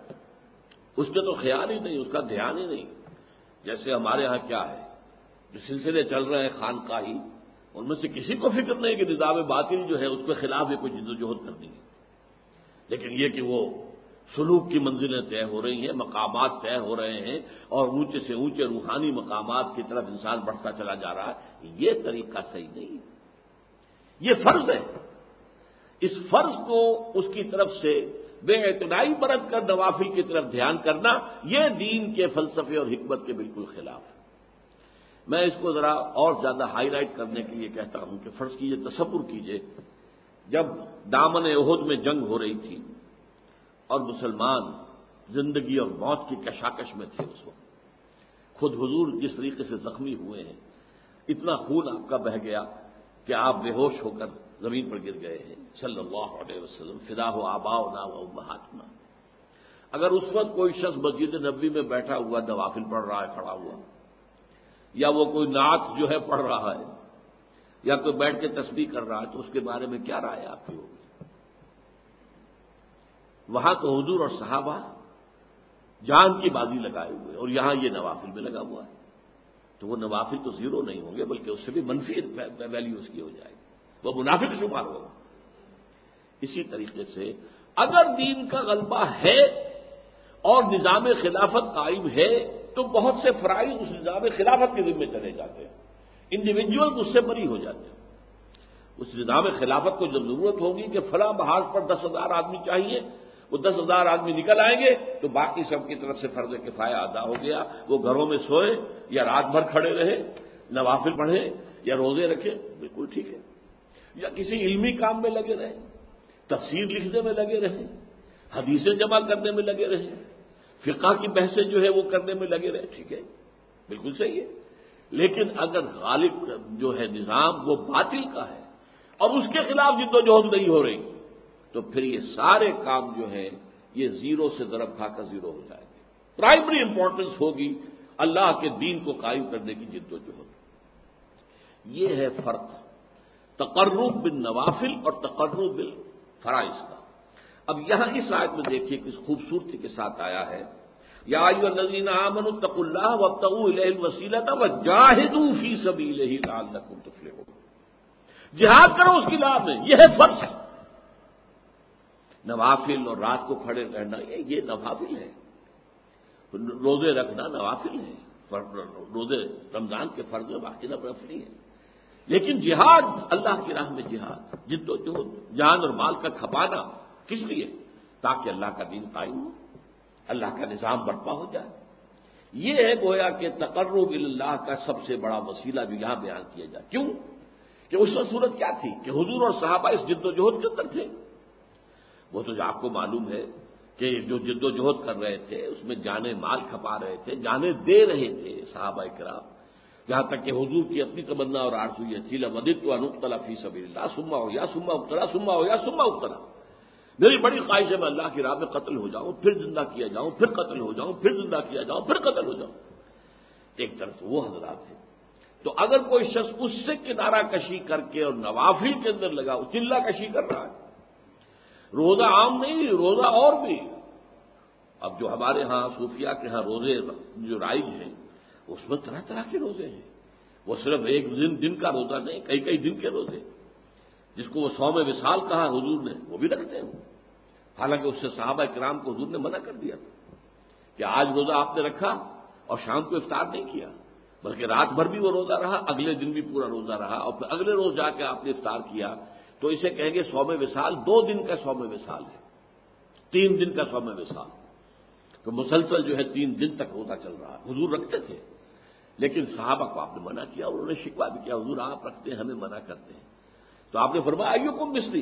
اس کے تو خیال ہی نہیں، اس کا دھیان ہی نہیں، جیسے ہمارے ہاں کیا ہے جو سلسلے چل رہے ہیں خانقاہی، ان میں سے کسی کو فکر نہیں کہ نظام باطل جو ہے اس کے خلاف یہ کوئی جد و جہد کرنی ہے. لیکن یہ کہ وہ سلوک کی منزلیں طے ہو رہی ہیں، مقامات طے ہو رہے ہیں، اور اونچے سے اونچے روحانی مقامات کی طرف انسان بڑھتا چلا جا رہا ہے، یہ طریقہ صحیح نہیں ہے. یہ فرض ہے. اس فرض کو اس کی طرف سے بے اعتنائی برت کر نوافل کی طرف دھیان کرنا، یہ دین کے فلسفے اور حکمت کے بالکل خلاف ہے. میں اس کو ذرا اور زیادہ ہائی لائٹ کرنے کے لیے کہتا ہوں کہ فرض کیجئے، تصور کیجئے، جب دامن احد میں جنگ ہو رہی تھی اور مسلمان زندگی اور موت کی کشاکش میں تھے، اس وقت خود حضور جس طریقے سے زخمی ہوئے ہیں، اتنا خون آپ کا بہہ گیا کہ آپ بے ہوش ہو کر زمین پر گر گئے ہیں صلی اللہ علیہ وسلم. فدا ہو آباؤنا و امہاتنا. اگر اس وقت کوئی شخص مسجد نبوی میں بیٹھا ہوا نوافل پڑھ رہا ہے کھڑا ہوا، یا وہ کوئی نعت جو ہے پڑھ رہا ہے، یا کوئی بیٹھ کے تسبیح کر رہا ہے، تو اس کے بارے میں کیا رائے آپ کی ہوگی؟ وہاں تو حضور اور صحابہ جان کی بازی لگائے ہوئے، اور یہاں یہ نوافل میں لگا ہوا ہے. تو وہ نوافل تو زیرو نہیں ہوں گے، بلکہ اس سے بھی منفی ویلیو اس کی ہو جائے گی، وہ منافق شمار ہوگا. اسی طریقے سے اگر دین کا غلبہ ہے اور نظام خلافت قائم ہے تو بہت سے فرائض اس نظام خلافت کے ذمہ چلے جاتے ہیں. انڈیویجول اس سے بری ہو جاتے ہیں۔ اس نظام خلافت کو جب ضرورت ہوگی کہ فلاں محاذ پر دس ہزار آدمی چاہیے، وہ دس ہزار آدمی نکل آئیں گے تو باقی سب کی طرف سے فرض کفایہ ادا ہو گیا، وہ گھروں میں سوئے یا رات بھر کھڑے رہے، نوافل پڑھیں یا روزے رکھیں، بالکل ٹھیک ہے، یا کسی علمی کام میں لگے رہیں، تفسیر لکھنے میں لگے رہیں، حدیثیں جمع کرنے میں لگے رہیں، فقہ کی بحثیں جو ہے وہ کرنے میں لگے رہے، ٹھیک ہے، بالکل صحیح ہے۔ لیکن اگر غالب جو ہے نظام وہ باطل کا ہے اور اس کے خلاف جد و جہد نہیں ہو رہی، تو پھر یہ سارے کام جو ہیں یہ زیرو سے ضرب کھا کر زیرو ہو جائیں گے۔ پرائمری امپورٹنس ہوگی اللہ کے دین کو قائم کرنے کی جد و جہد۔ یہ ہے فرق تقرب بالنوافل اور تقرب بالفرائض کا۔ اب یہاں اس آیت میں دیکھیے کس خوبصورتی کے ساتھ آیا ہے، یا ایھا الذین آمنوا اتقوا اللہ وابتغوا الیہ الوسیلۃ وجاہدوا فی سبیلہ لعلکم تفلحون۔ جہاد کرو اس کی راہ میں، یہ ہے فرض۔ نوافل اور رات کو کھڑے رہنا یہ یہ نوافل ہے، روزے رکھنا نوافل ہے، روزے رمضان کے فرض میں باقی نفلی ہے، لیکن جہاد اللہ کی راہ میں جہاد، جد و جہد، جان اور مال کا کھپانا کس لیے؟ تاکہ اللہ کا دین قائم ہو، اللہ کا نظام برپا ہو جائے۔ یہ ہے گویا کہ تقرب اللہ کا سب سے بڑا وسیلہ جو یہاں بیان کیا جائے۔ کیوں کہ اس وقت صورت کیا تھی کہ حضور اور صحابہ اس جد و جہد کے اندر تھے۔ وہ تو آپ کو معلوم ہے کہ جو جد و جہد کر رہے تھے اس میں جانیں مال کھپا رہے تھے، جانیں دے رہے تھے صحابہ کرام، یہاں تک کہ حضور کی اپنی تمنا اور آرزو یہ تھی لوددت ان اقتل فی سبیل اللہ ثم ہو یا ثم ابتلا ثم ہو یا ثم ابتلا، میری بڑی خواہش ہے میں اللہ کی راہ میں قتل ہو جاؤں، پھر زندہ کیا جاؤں، پھر قتل ہو جاؤں، پھر زندہ کیا جاؤں، پھر قتل ہو جاؤں۔ ایک طرف سے وہ حضرات ہیں، تو اگر کوئی شخص اس سے کنارہ کشی کر کے اور نوافل کے اندر لگا، وہ چلہ کشی کر رہا ہے، روزہ عام نہیں، روزہ اور بھی۔ اب جو ہمارے ہاں صوفیہ کے ہاں روزے جو رائج ہیں اس میں طرح طرح کے روزے ہیں، وہ صرف ایک دن دن کا روزہ نہیں، کئی کئی دن کے روزے، جس کو وہ صوم وصال کہا حضور نے، وہ بھی رکھتے ہیں۔ حالانکہ اس سے صحابہ کرام کو حضور نے منع کر دیا تھا کہ آج روزہ آپ نے رکھا اور شام کو افطار نہیں کیا، بلکہ رات بھر بھی وہ روزہ رہا، اگلے دن بھی پورا روزہ رہا، اور پھر اگلے روز جا کے آپ نے افطار کیا، تو اسے کہیں گے صوم وصال، دو دن کا صوم وصال ہے، تین دن کا صوم وصال، تو مسلسل جو ہے تین دن تک روزہ چل رہا ہے۔ حضور رکھتے تھے، لیکن صحابہ کو آپ نے منع کیا، انہوں نے شکوہ بھی کیا، حضور آپ رکھتے ہیں ہمیں منع کرتے ہیں، تو آپ نے فرمایا ایکم مثلی،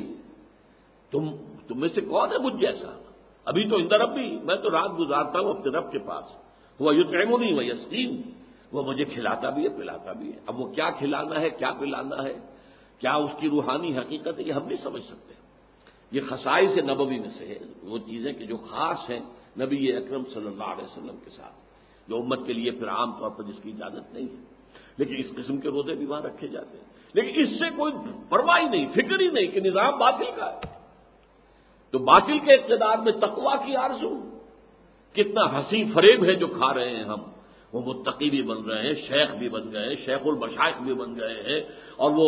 تم تم میں سے کون ہے مجھ جیسا؟ ابھی تو اندر ربی، میں تو رات گزارتا ہوں اپنے رب کے پاس، وہ یطعمنی و یسقین، وہ مجھے کھلاتا بھی ہے پلاتا بھی ہے۔ اب وہ کیا کھلانا ہے کیا پلانا ہے، کیا اس کی روحانی حقیقت ہے، یہ ہم نہیں سمجھ سکتے۔ یہ خصائص نبوی میں سے ہے، وہ چیزیں کہ جو خاص ہیں نبی اکرم صلی اللہ علیہ وسلم کے ساتھ، جو امت کے لیے پھر عام طور پر جس کی اجازت نہیں ہے، لیکن اس قسم کے روزے بھی وہاں رکھے جاتے ہیں، لیکن اس سے کوئی پرواہ ہی نہیں، فکر ہی نہیں کہ نظام باطل کا ہے۔ تو باطل کے اقتدار میں تقویٰ کی آرزو، کتنا ہنسی فریب ہے جو کھا رہے ہیں ہم، وہ متقی بھی بن رہے ہیں، شیخ بھی بن گئے ہیں، شیخ المشائخ بھی بن گئے ہیں، اور وہ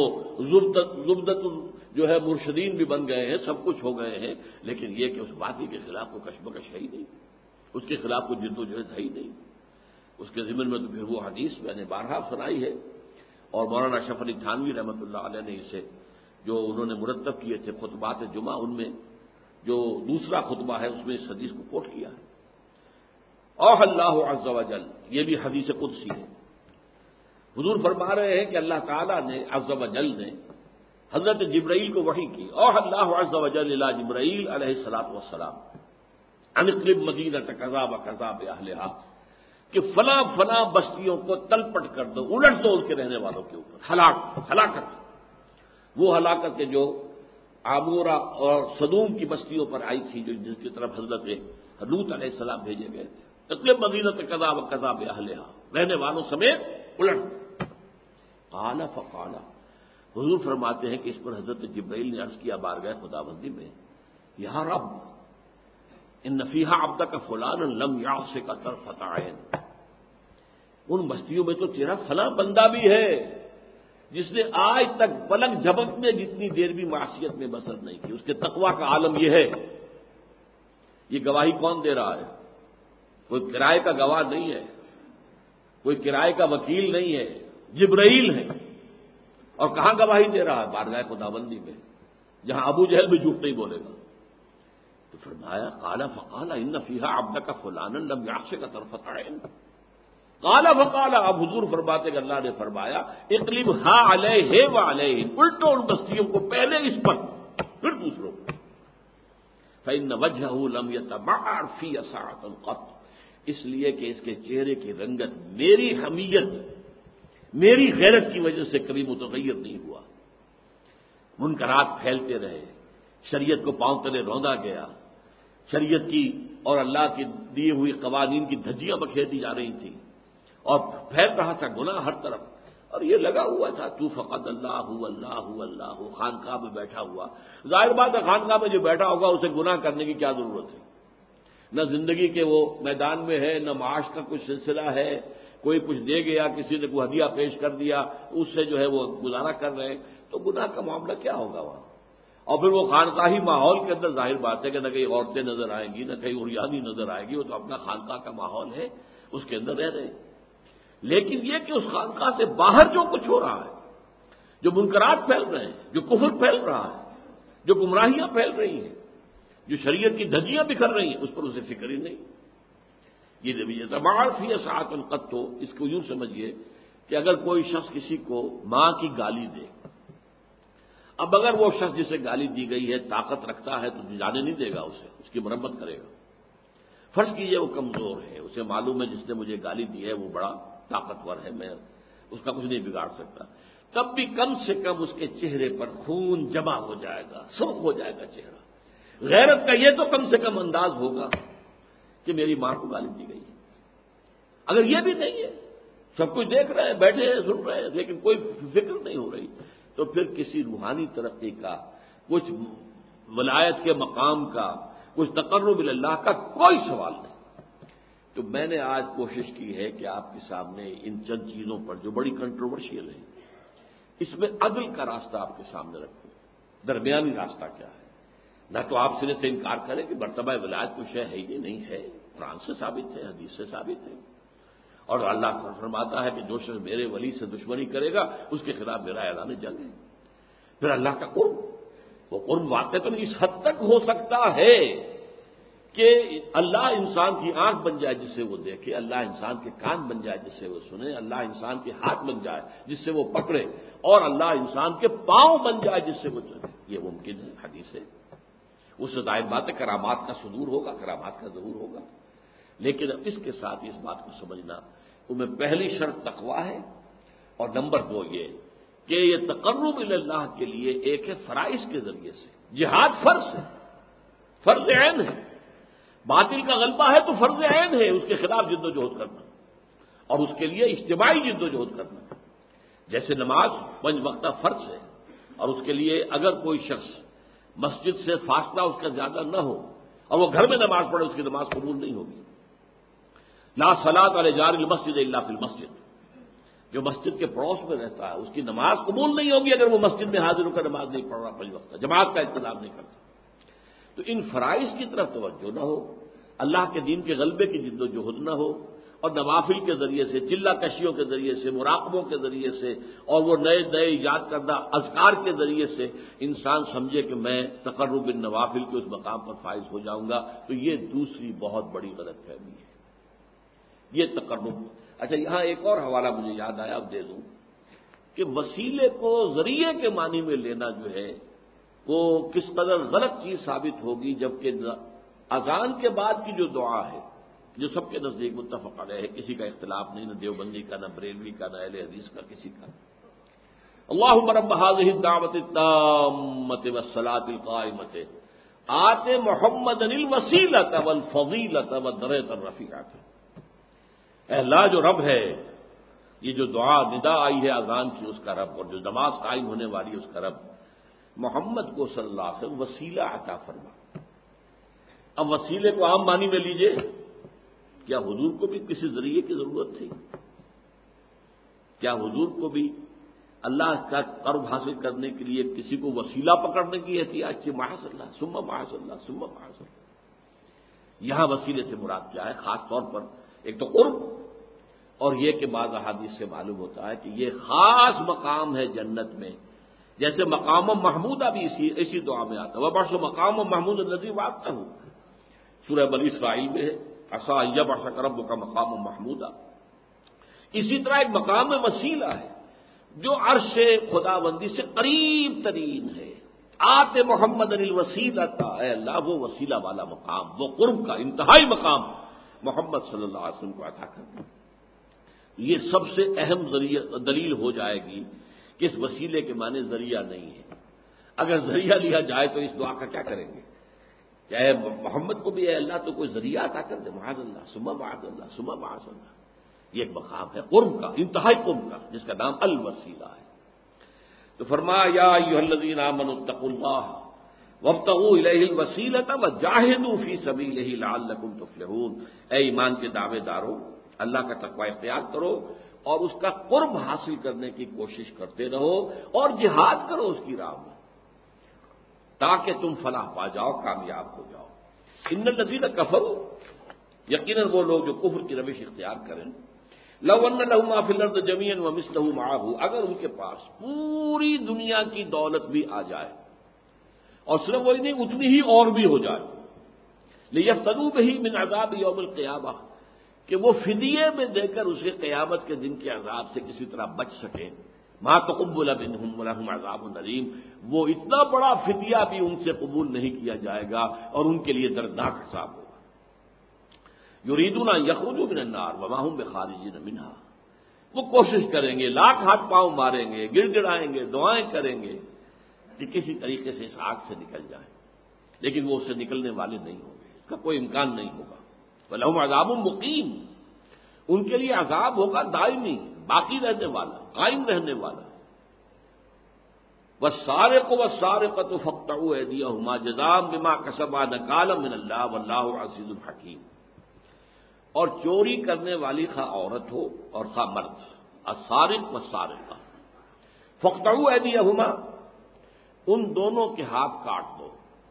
زبدت جو ہے مرشدین بھی بن گئے ہیں، سب کچھ ہو گئے ہیں، لیکن یہ کہ اس باطل کے خلاف کوئی کشمکش ہے ہی نہیں، اس کے خلاف کوئی جد و جہد ہے ہی نہیں۔ اس کے ضمن میں تو پھر وہ حدیث میں نے بارہا سنائی ہے، اور مولانا اشرف علی تھانوی رحمۃ اللہ علیہ نے اسے جو انہوں نے مرتب کیے تھے خطبات جمعہ، ان میں جو دوسرا خطبہ ہے اس میں اس حدیث کو کوٹ کیا ہے، اوح اللہ عز و جل، یہ بھی حدیث قدسی ہے۔ حضور فرما رہے ہیں کہ اللہ تعالیٰ نے عز و جل نے حضرت جبرائیل کو وحی کی، اوح اللہ عز و جل الی جبرائیل علیہ الصلوۃ والسلام ان اقلب مدینہ کذا و کذا باہلھا، کہ فلاں فلاں بستیوں کو تلپٹ کر دو، الٹ دو ان کے رہنے والوں کے اوپر، ہلاک ہلاکت، وہ ہلاکت جو عامورہ اور صدوم کی بستیوں پر آئی تھی، جو جس کی طرف حضرت لوط علیہ السلام بھیجے گئے تھے، اقلب مدینہ کذا و کذا باہلھا، رہنے والوں سمیت الٹ۔ قال فقال، حضور فرماتے ہیں کہ اس پر حضرت جبرائیل نے عرض کیا بارگاہ خداوندی میں، یا رب ان فیھا عبدک فلانا لم یعصک طرفۃ عین، ان بستیوں میں تو تیرا فلاں بندہ بھی ہے جس نے آج تک پلک جھپک میں جتنی دیر بھی معصیت میں بسر نہیں کی، اس کے تقویٰ کا عالم یہ ہے۔ یہ گواہی کون دے رہا ہے؟ کوئی کرائے کا گواہ نہیں ہے، کوئی کرائے کا وکیل نہیں ہے، جبرائیل ہے اور کہاں گواہی دے رہا ہے؟ بارگاہ خداوندی میں، جہاں ابو جہل بھی جھوٹ نہیں بولے گا۔ تو فرمایا قال فقال ان فیہا عبدک فلانا لم یعصک طرفۃ عین۔ قال فقال، اب حضور فرماتے کہ اللہ نے فرمایا اقلبھا علیہ وعلیہ، الٹو ان بستیوں کو، پہلے اس پر پھر دوسروں پر۔ فإن وجهه لم يتبعر في ساعة قط، اس لیے کہ اس کے چہرے کی رنگت میری حمیت، میری غیرت کی وجہ سے کبھی متغیر نہیں ہوا۔ منکرات پھیلتے رہے، شریعت کو پاؤں تلے روندا گیا، شریعت کی اور اللہ کی دی ہوئی قوانین کی دھجیاں بکھیر دی جا رہی تھیں، اور پھیل رہا تھا گناہ ہر طرف، اور یہ لگا ہوا تھا تو فقط اللہ اللہ اللہ، خانقاہ میں بیٹھا ہوا۔ ظاہر بات ہے خانقاہ میں جو بیٹھا ہوگا اسے گناہ کرنے کی کیا ضرورت ہے؟ نہ زندگی کے وہ میدان میں ہے، نہ معاش کا کچھ سلسلہ ہے، کوئی کچھ دے گیا، کسی نے کوئی ہدیہ پیش کر دیا، اس سے جو ہے وہ گزارا کر رہے ہیں، تو گناہ کا معاملہ کیا ہوگا وہاں؟ اور پھر وہ خانقاہی ماحول کے اندر ظاہر بات ہے کہ نہ کہیں عورتیں نظر آئیں گی، نہ کہیں عریانی نظر آئے گی، وہ تو اپنا خانقاہ کا ماحول ہے، اس کے اندر رہ رہے ہیں۔ لیکن یہ کہ اس خانقاہ سے باہر جو کچھ ہو رہا ہے، جو منکرات پھیل رہے ہیں، جو کفر پھیل رہا ہے، جو گمراہیاں پھیل رہی ہیں، جو شریعت کی دھجیاں بکھر رہی ہیں، اس پر اسے فکر ہی نہیں۔ یہ نبی اعتبار فی ساعۃ قط، ہو اس کو یوں سمجھیے کہ اگر کوئی شخص کسی کو ماں کی گالی دے، اب اگر وہ شخص جسے گالی دی گئی ہے طاقت رکھتا ہے تو جانے نہیں دے گا، اسے اس کی مرمت کرے گا۔ فرض کیجئے وہ کمزور ہے، اسے معلوم ہے جس نے مجھے گالی دی ہے وہ بڑا طاقتور ہے، میں اس کا کچھ نہیں بگاڑ سکتا، تب بھی کم سے کم اس کے چہرے پر خون جمع ہو جائے گا، سرخ ہو جائے گا چہرہ۔ غیرت کا یہ تو کم سے کم انداز ہوگا کہ میری ماں کو گالی دی گئی ہے۔ اگر یہ بھی نہیں ہے، سب کچھ دیکھ رہے ہیں، بیٹھے ہیں، سن رہے ہیں، لیکن کوئی فکر نہیں ہو رہی، تو پھر کسی روحانی ترقی کا، کچھ ولایت کے مقام کا، کچھ تقرب اللہ کا کوئی سوال نہیں۔ تو میں نے آج کوشش کی ہے کہ آپ کے سامنے ان چند چیزوں پر جو بڑی کنٹروورشیل ہیں، اس میں عدل کا راستہ آپ کے سامنے رکھوں، درمیانی راستہ کیا ہے۔ نہ تو آپ سرے سے انکار کریں کہ مرتبہ ولایت کچھ ہے ہی نہیں ہے، قرآن سے ثابت ہے، حدیث سے ثابت ہے، اور اللہ فرماتا ہے کہ جو شخص میرے ولی سے دشمنی کرے گا اس کے خلاف میرا اعلان جنگ ہے۔ پھر اللہ کا قرب، وہ قرب واقعتاً اس حد تک ہو سکتا ہے کہ اللہ انسان کی آنکھ بن جائے جس سے وہ دیکھے، اللہ انسان کے کان بن جائے جس سے وہ سنے، اللہ انسان کے ہاتھ بن جائے جس سے وہ پکڑے، اور اللہ انسان کے پاؤں بن جائے جس سے وہ چلے۔ یہ ممکن ہے، حدیث ہے۔ اس سے ظاہر بات ہے کرامات کا صدور ہوگا، کرامات کا ظہور ہوگا، لیکن اب اس کے ساتھ اس بات کو سمجھنا ان میں پہلی شرط تقویٰ ہے، اور نمبر دو یہ کہ یہ تقرب اللہ کے لیے ایک ہے فرائض کے ذریعے سے، جہاد فرض ہے، فرض عین ہے، باطل کا غلبہ ہے تو فرض عین ہے اس کے خلاف جد و جہد کرنا، اور اس کے لیے اجتماعی جد و جہد کرنا۔ جیسے نماز پنج وقتہ فرض ہے، اور اس کے لیے اگر کوئی شخص مسجد سے فاصلہ اس کا زیادہ نہ ہو اور وہ گھر میں نماز پڑھے، اس کی نماز قبول نہیں ہوگی۔ لا صلاۃ علی جار المسجد الا فی المسجد، جو مسجد کے پڑوس میں رہتا ہے اس کی نماز قبول نہیں ہوگی اگر وہ مسجد میں حاضر ہو کر نماز نہیں پڑھ رہا، پنج وقتہ جماعت کا انتظام نہیں کرتا۔ تو ان فرائض کی طرف توجہ نہ ہو، اللہ کے دین کے غلبے کی جد و جہد نہ ہو، اور نوافل کے ذریعے سے، چلہ کشیوں کے ذریعے سے، مراقبوں کے ذریعے سے، اور وہ نئے نئے یاد کردہ اذکار کے ذریعے سے انسان سمجھے کہ میں تقرب النوافل کے اس مقام پر فائز ہو جاؤں گا، تو یہ دوسری بہت بڑی غلط فہمی ہے۔ یہ تقرب۔ اچھا، یہاں ایک اور حوالہ مجھے یاد آیا، اب دے دوں کہ وسیلے کو ذریعے کے معنی میں لینا جو ہے وہ کس قدر غلط چیز ثابت ہوگی، جبکہ اذان کے بعد کی جو دعا ہے جو سب کے نزدیک متفق علیہ ہے، کسی کا اختلاف نہیں، نہ دیوبندی کا، نہ بریلوی کا، نہ اہل حدیث کا، کسی کا، اللہم رب هذه الدعوۃ التامۃ والصلاۃ القائمۃ آت محمدا الوسیلۃ والفضیلۃ والدرجۃ الرفیعۃ۔ اے اللہ جو رب ہے، یہ جو دعا ندا آئی ہے اذان کی اس کا رب، اور جو نماز قائم ہونے والی ہے اس کا رب، محمد کو صلی اللہ علیہ وسلم وسیلہ عطا فرما۔ اب وسیلے کو عام معنی میں لیجئے، کیا حضور کو بھی کسی ذریعے کی ضرورت تھی؟ کیا حضور کو بھی اللہ کا قرب حاصل کرنے کے لیے کسی کو وسیلہ پکڑنے کی احتیاج تھی؟ معاذ اللہ، ثم معاذ اللہ، ثم معاذ اللہ۔ یہاں وسیلے سے مراد کیا ہے؟ خاص طور پر ایک تو قرب، اور یہ کہ بعض احادیث سے معلوم ہوتا ہے کہ یہ خاص مقام ہے جنت میں، جیسے مقام محمودہ بھی اسی اسی دعا میں آتا ہے، وہ بخش مقام محمود الذی وعدتہ، سورہ بنی اسرائیل میں ہے عسیٰ ان یبعثک ربک مقام محمودہ۔ اسی طرح ایک مقام وسیلہ ہے جو عرش خداوندی سے قریب ترین ہے، آت محمد الوسیلۃ، اے اللہ وہ وسیلہ والا مقام، وہ قرب کا انتہائی مقام محمد صلی اللہ علیہ وسلم کو عطا کرنا۔ یہ سب سے اہم ذریعہ دلیل ہو جائے گی کہ اس وسیلے کے معنی ذریعہ نہیں ہے۔ اگر ذریعہ لیا جائے تو اس دعا کا کیا کریں گے کہ اے محمد کو بھی اے اللہ تو کوئی ذریعہ عطا کر دے، معاذ اللہ ثم معاذ اللہ ثم معاذ اللہ۔ یہ ایک مقام ہے قرب کا، انتہائی قرب کا، جس کا نام الوسیلہ ہے۔ تو فرمایا یا ایھا الذین آمنوا اتقوا اللہ وابتغوا الیہ الوسیلۃ وجاہدوا فی سبیلہ لعلکم تفلحون، اے ایمان کے دعوے دارو اللہ کا تقوی اختیار کرو اور اس کا قرب حاصل کرنے کی کوشش کرتے رہو اور جہاد کرو اس کی راہ میں تاکہ تم فلاح پا جاؤ، کامیاب ہو جاؤ۔ ان الذین کفروا، یقیناً وہ لوگ جو کفر کی روش اختیار کریں، لو ان لهم ما فی الارض جميعا ومثله معه، اگر ان کے پاس پوری دنیا کی دولت بھی آ جائے اور صرف وہی نہیں اتنی ہی اور بھی ہو جائے، لیفتدوا به من عذاب یوم القیامہ، کہ وہ فدیے میں دے کر اسے قیامت کے دن کے عذاب سے کسی طرح بچ سکیں، ما تقبل منهم ولهم عذاب الیم، وہ اتنا بڑا فدیہ بھی ان سے قبول نہیں کیا جائے گا اور ان کے لیے دردناک عذاب ہوگا۔ یریدون ان یخرجوا من النار وما هم بخارجین منها، وہ کوشش کریں گے، لاکھ ہاتھ پاؤں ماریں گے، گڑ گڑائیں گے، دعائیں کریں گے کہ کسی طریقے سے اس آگ سے نکل جائیں، لیکن وہ اس سے نکلنے والے نہیں ہوں گے، اس کا کوئی امکان نہیں ہوگا۔ وَلَهُمْ عَذَابٌ مُقِيمٌ، ان کے لیے عذاب ہوگا دائمی، باقی رہنے والا، قائم رہنے والا۔ وَالسَّارِقُ وَالسَّارِقَةُ فَاقْطَعُوا أَيْدِيَهُمَا جَزَاءً بِمَا كَسَبَا نَكَالًا مِنَ اللَّهِ وَاللَّهُ عَزِيزٌ حَكِيمٌ، اور چوری کرنے والی خواہ عورت ہو اور خواہ مرد، السارق والسارقہ، فاقطعوا أيديهما، ان دونوں کے ہاتھ کاٹ دو۔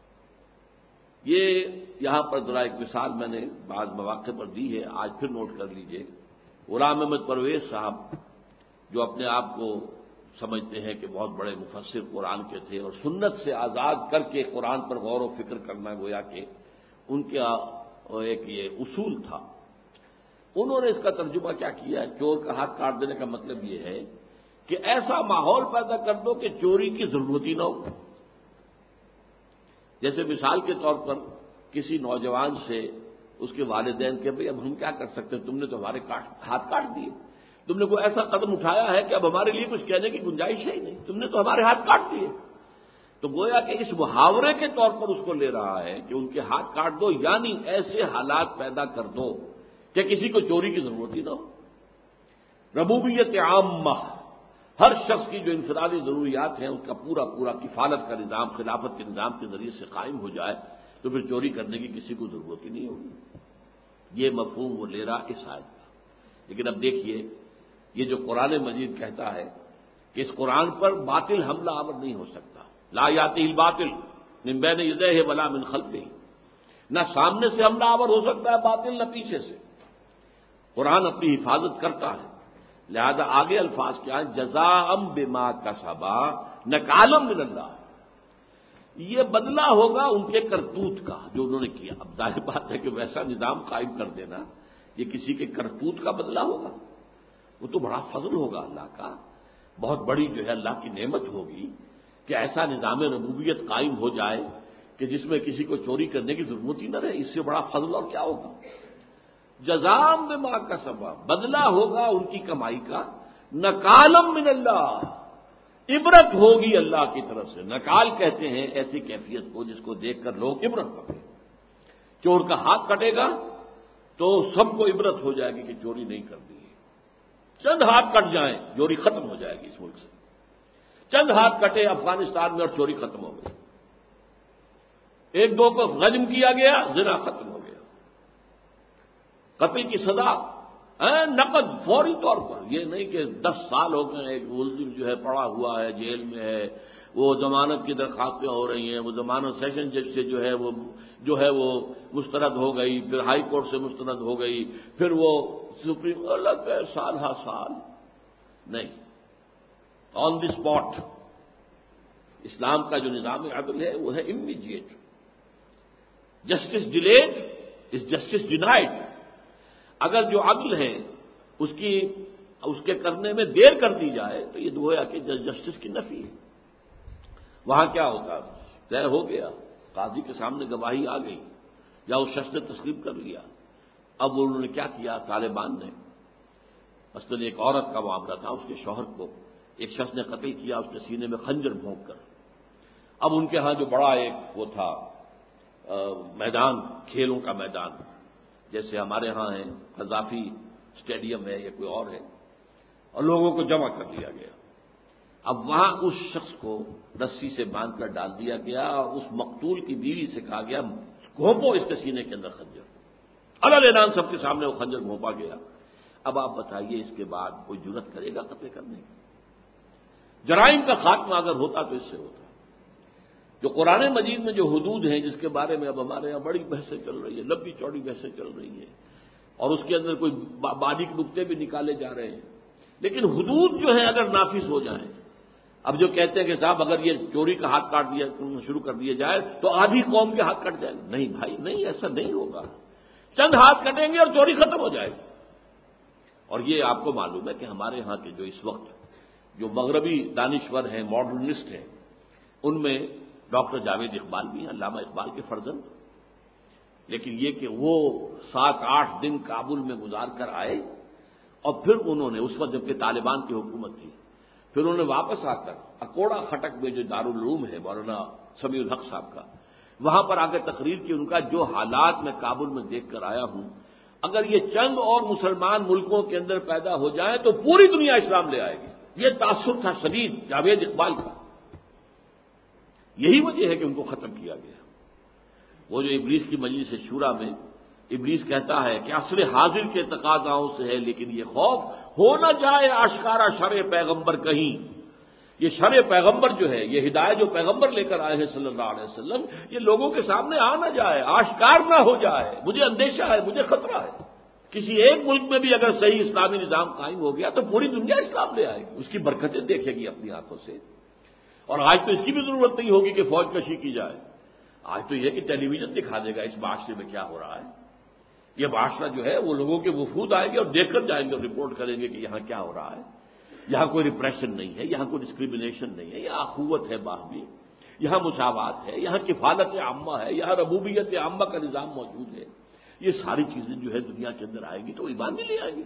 یہ یہاں پر ذرا ایک مثال میں نے بعض مواقع پر دی ہے، آج پھر نوٹ کر لیجئے۔ غلام احمد پرویز صاحب جو اپنے آپ کو سمجھتے ہیں کہ بہت بڑے مفسر قرآن کے تھے اور سنت سے آزاد کر کے قرآن پر غور و فکر کرنا گویا کہ ان کا ایک یہ اصول تھا، انہوں نے اس کا ترجمہ کیا کیا ہے، چور کا ہاتھ کاٹ دینے کا مطلب یہ ہے کہ ایسا ماحول پیدا کر دو کہ چوری کی ضرورت ہی نہ ہو۔ جیسے مثال کے طور پر کسی نوجوان سے اس کے والدین کہ بھئی اب ہم کیا کر سکتے ہیں، تم نے تو ہمارے ہاتھ کاٹ دیے، تم نے کوئی ایسا قدم اٹھایا ہے کہ اب ہمارے لیے کچھ کہنے کی گنجائش ہے ہی نہیں، تم نے تو ہمارے ہاتھ کاٹ دیے۔ تو گویا کہ اس محاورے کے طور پر اس کو لے رہا ہے کہ ان کے ہاتھ کاٹ دو، یعنی ایسے حالات پیدا کر دو کہ کسی کو چوری کی ضرورت ہی نہ ہو۔ ربوبیت عامہ، ہر شخص کی جو انفرادی ضروریات ہیں اس کا پورا پورا کفالت کا نظام خلافت کے نظام کے ذریعے سے قائم ہو جائے تو پھر چوری کرنے کی کسی کو ضرورت ہی نہیں ہوگی۔ یہ مفہوم وہ لے رہا اس آیت کا۔ لیکن اب دیکھیے یہ جو قرآن مجید کہتا ہے کہ اس قرآن پر باطل حملہ آور نہیں ہو سکتا، لا یاتہ الباطل من بین یدیہ ولا من خلفہ، نہ سامنے سے حملہ آور ہو سکتا ہے باطل نہ پیچھے سے، قرآن اپنی حفاظت کرتا ہے۔ لہذا آگے الفاظ کیا ہیں، جزاء بما کسبا نکالا من اللہ، یہ بدلہ ہوگا ان کے کرتوت کا جو انہوں نے کیا۔ اب ظاہر بات ہے کہ ویسا نظام قائم کر دینا یہ کسی کے کرتوت کا بدلہ ہوگا، وہ تو بڑا فضل ہوگا اللہ کا، بہت بڑی جو ہے اللہ کی نعمت ہوگی کہ ایسا نظام ربوبیت قائم ہو جائے کہ جس میں کسی کو چوری کرنے کی ضرورت ہی نہ رہے، اس سے بڑا فضل اور کیا ہوگا۔ جزاء بما کسبا، بدلہ ہوگا ان کی کمائی کا، نکالم من اللہ، عبرت ہوگی اللہ کی طرف سے۔ نکال کہتے ہیں ایسی کیفیت کو جس کو دیکھ کر لوگ عبرت پکڑیں۔ چور کا ہاتھ کٹے گا تو سب کو عبرت ہو جائے گی کہ چوری نہیں کر دی ہے، چند ہاتھ کٹ جائیں چوری ختم ہو جائے گی اس ملک سے، چند ہاتھ کٹے افغانستان میں اور چوری ختم ہو گئی، ایک دو کو غجم کیا گیا زنا ختم ہو گیا، قتل کی سزا نقد فوری طور پر، یہ نہیں کہ دس سال ہو گئے ایک ملزم جو ہے پڑا ہوا ہے جیل میں ہے وہ ضمانت کی درخواستیں ہو رہی ہیں، وہ ضمانت سیشن جج سے جو ہے وہ جو ہے وہ مسترد ہو گئی، پھر ہائی کورٹ سے مسترد ہو گئی، پھر وہ سپریم الگ ہے، سال ہا سال نہیں، آن دی اسپاٹ۔ اسلام کا جو نظام عدل ہے وہ ہے immediate, justice delayed is justice denied. اگر جو عدل ہے اس کی اس کے کرنے میں دیر کر دی جائے تو یہ گویا کہ جسٹس کی نفی ہے۔ وہاں کیا ہوتا، طے ہو گیا، قاضی کے سامنے گواہی آ گئی یا اس شخص نے تسلیم کر لیا، اب انہوں نے کیا کیا، طالبان نے مثلاً ایک عورت کا معاملہ تھا، اس کے شوہر کو ایک شخص نے قتل کیا، اس کے سینے میں خنجر بھونک کر۔ اب ان کے ہاں جو بڑا ایک وہ تھا میدان، کھیلوں کا میدان، جیسے ہمارے ہاں ہے قذافی اسٹیڈیم ہے یا کوئی اور ہے، اور لوگوں کو جمع کر دیا گیا۔ اب وہاں اس شخص کو رسی سے باندھ کر ڈال دیا گیا، اور اس مقتول کی بیوی سے کہا گیا گھونپو اس کے سینے کے اندر خنجر، علناً سب کے سامنے وہ خنجر گھونپا گیا۔ اب آپ بتائیے اس کے بعد کوئی جرت کرے گا قتل کرنے کی؟ جرائم کا خاتمہ اگر ہوتا تو اس سے ہوتا۔ جو قرآن مجید میں جو حدود ہیں جس کے بارے میں اب ہمارے یہاں بڑی بحثیں چل رہی ہیں، لمبی چوڑی بحثیں چل رہی ہیں، اور اس کے اندر کوئی باریک نقطے بھی نکالے جا رہے ہیں، لیکن حدود جو ہیں اگر نافذ ہو جائیں، اب جو کہتے ہیں کہ صاحب اگر یہ چوری کا ہاتھ کاٹ دیا شروع کر دیا جائے تو آدھی قوم کے ہاتھ کٹ جائے گا، نہیں بھائی نہیں، ایسا نہیں ہوگا، چند ہاتھ کٹیں گے اور چوری ختم ہو جائے گی۔ اور یہ آپ کو معلوم ہے کہ ہمارے ہاں کے جو اس وقت جو مغربی دانشور ہیں، ماڈرنسٹ ہیں، ان میں ڈاکٹر جاوید اقبال بھی ہیں، علامہ اقبال کے فرزند، لیکن یہ کہ وہ سات آٹھ دن کابل میں گزار کر آئے، اور پھر انہوں نے اس وقت جبکہ طالبان کی حکومت تھی، پھر انہوں نے واپس آ کر اکوڑا خٹک میں جو دارالعلوم ہے مولانا سمیع الحق صاحب کا، وہاں پر آ کے تقریر کی، ان کا جو حالات میں کابل میں دیکھ کر آیا ہوں، اگر یہ چند اور مسلمان ملکوں کے اندر پیدا ہو جائیں تو پوری دنیا اسلام لے آئے گی۔ یہ تاثر تھا شدید جاوید اقبال کا، یہی وجہ ہے کہ ان کو ختم کیا گیا۔ وہ جو ابلیس کی مجلس شورا میں ابلیس کہتا ہے کہ عصر حاضر کے تقاضاؤں سے ہے لیکن یہ خوف ہو نہ جائے آشکارا شرع پیغمبر کہیں۔ یہ شرع پیغمبر جو ہے، یہ ہدایت جو پیغمبر لے کر آئے ہیں صلی اللہ علیہ وسلم، یہ لوگوں کے سامنے آ نہ جائے، آشکار نہ ہو جائے۔ مجھے اندیشہ ہے، مجھے خطرہ ہے، کسی ایک ملک میں بھی اگر صحیح اسلامی نظام قائم ہو گیا تو پوری دنیا اسلام لے آئے گی، اس کی برکتیں دیکھے گی اپنی آنکھوں سے۔ اور آج تو اس کی بھی ضرورت نہیں ہوگی کہ فوج کشی کی جائے، آج تو یہ کہ ٹیلی ویژن دکھا دے گا اس معاشرے میں کیا ہو رہا ہے۔ یہ معاشرہ جو ہے وہ لوگوں کے وفود آئیں گے اور دیکھ کر جائیں گے اور رپورٹ کریں گے کہ یہاں کیا ہو رہا ہے، یہاں کوئی ریپریشن نہیں ہے، یہاں کوئی ڈسکریمنیشن نہیں ہے، یہاں اخوت ہے باہمی، یہاں مساوات ہے، یہاں کفالت عامہ ہے، یہاں ربوبیت عامہ کا نظام موجود ہے۔ یہ ساری چیزیں جو ہے دنیا کے اندر آئیں گی تو ایمان نہیں لے آئیں گی۔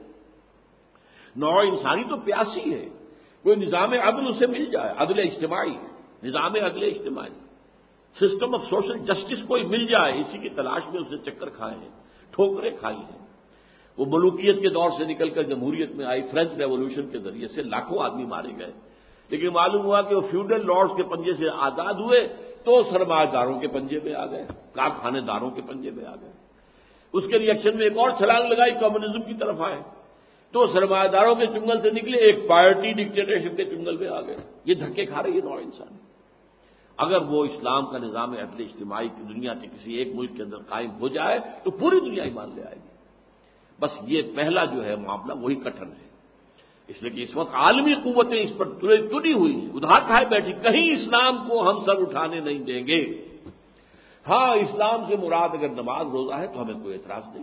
نوع انسانی تو پیاسی ہے، کوئی نظام عدل اسے مل جائے، عدل اجتماعی، نظام عدل اجتماعی، سسٹم آف سوشل جسٹس کوئی مل جائے، اسی کی تلاش میں اسے چکر کھائے ہیں، ٹھوکریں کھائی ہیں۔ وہ ملوکیت کے دور سے نکل کر جمہوریت میں آئی، فرینچ ریولوشن کے ذریعے سے لاکھوں آدمی مارے گئے، لیکن معلوم ہوا کہ وہ فیوڈل لارڈز کے پنجے سے آزاد ہوئے تو سرمایہ داروں کے پنجے میں آ گئے، کارخانے داروں کے پنجے میں آ گئے۔ اس کے ریئیکشن میں ایک اور چھلانگ لگائی، کمیونزم کی طرف آئے تو سرمایہ داروں کے چنگل سے نکلے، ایک پارٹی ڈکٹیٹرشپ کے چنگل میں آ گئے۔ یہ دھکے کھا رہی ہے نوع انسانی۔ اگر وہ اسلام کا نظام عدل اجتماعی کی دنیا کے کسی ایک ملک کے اندر قائم ہو جائے تو پوری دنیا ایمان لے آئے گی۔ بس یہ پہلا جو ہے معاملہ وہی کٹھن ہے، اس لیے کہ اس وقت عالمی قوتیں اس پر تلی ہوئی ہیں، ادھار کھائے بیٹھی، کہیں اسلام کو ہم سر اٹھانے نہیں دیں گے۔ ہاں اسلام سے مراد اگر نماز روزہ ہے تو ہمیں کوئی اعتراض نہیں۔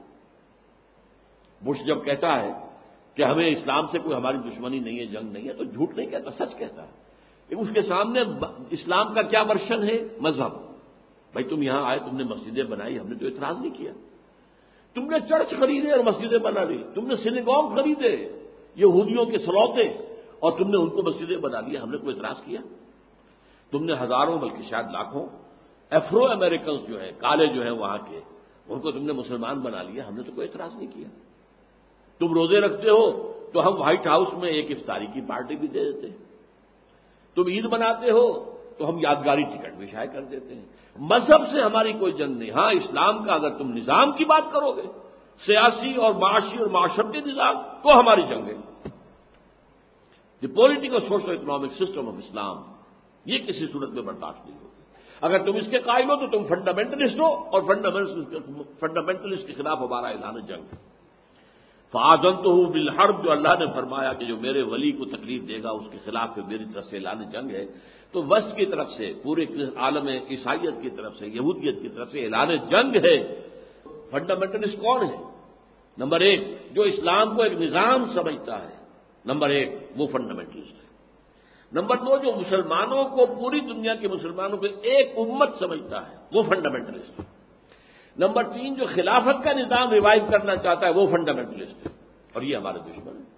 بش جب کہتا ہے کہ ہمیں اسلام سے کوئی ہماری دشمنی نہیں ہے، جنگ نہیں ہے، تو جھوٹ نہیں کہتا، سچ کہتا ہے۔ اس کے سامنے اسلام کا کیا ورشن ہے؟ مذہب۔ بھائی تم یہاں آئے، تم نے مسجدیں بنائی، ہم نے تو اعتراض نہیں کیا۔ تم نے چرچ خریدے اور مسجدیں بنا لی، تم نے سینیگوگ خریدے یہودیوں کے سلوتے اور تم نے ان کو مسجدیں بنا لی، ہم نے کوئی اعتراض کیا؟ تم نے ہزاروں بلکہ شاید لاکھوں افرو امریکنز جو ہیں، کالے جو ہیں وہاں کے، ان کو تم نے مسلمان بنا لیا، ہم نے تو کوئی اعتراض نہیں کیا۔ تم روزے رکھتے ہو تو ہم وائٹ ہاؤس میں ایک افطاری کی پارٹی بھی دے دیتے ہیں، تم عید مناتے ہو تو ہم یادگاری ٹکٹ بھی شائع کر دیتے ہیں۔ مذہب سے ہماری کوئی جنگ نہیں۔ ہاں اسلام کا اگر تم نظام کی بات کرو گے، سیاسی اور معاشی اور معاشرتی نظام، تو ہماری جنگ ہے۔ The political social economic system of Islam یہ کسی صورت میں برداشت نہیں ہوگی۔ اگر تم اس کے قائل ہو تو تم فنڈامنٹلسٹ ہو، اور فنڈامنٹلسٹ کے خلاف ہمارا اعلان جنگ ہے۔ فَآذَنْتُهُ بِالْحَرْبِ، جو اللہ نے فرمایا کہ جو میرے ولی کو تکلیف دے گا اس کے خلاف میری طرف سے اعلان جنگ ہے، تو وسط کی طرف سے، پورے عالم عیسائیت کی طرف سے، یہودیت کی طرف سے اعلان جنگ ہے۔ فنڈامنٹلسٹ کون ہے؟ نمبر ایک، جو اسلام کو ایک نظام سمجھتا ہے، نمبر ایک وہ فنڈامنٹلسٹ ہے۔ نمبر دو، جو مسلمانوں کو، پوری دنیا کے مسلمانوں کو ایک امت سمجھتا ہے، وہ فنڈامنٹلسٹ ہے۔ نمبر تین، جو خلافت کا نظام ریوائیو کرنا چاہتا ہے، وہ فنڈامنٹلسٹ ہے، اور یہ ہمارے دشمن ہے۔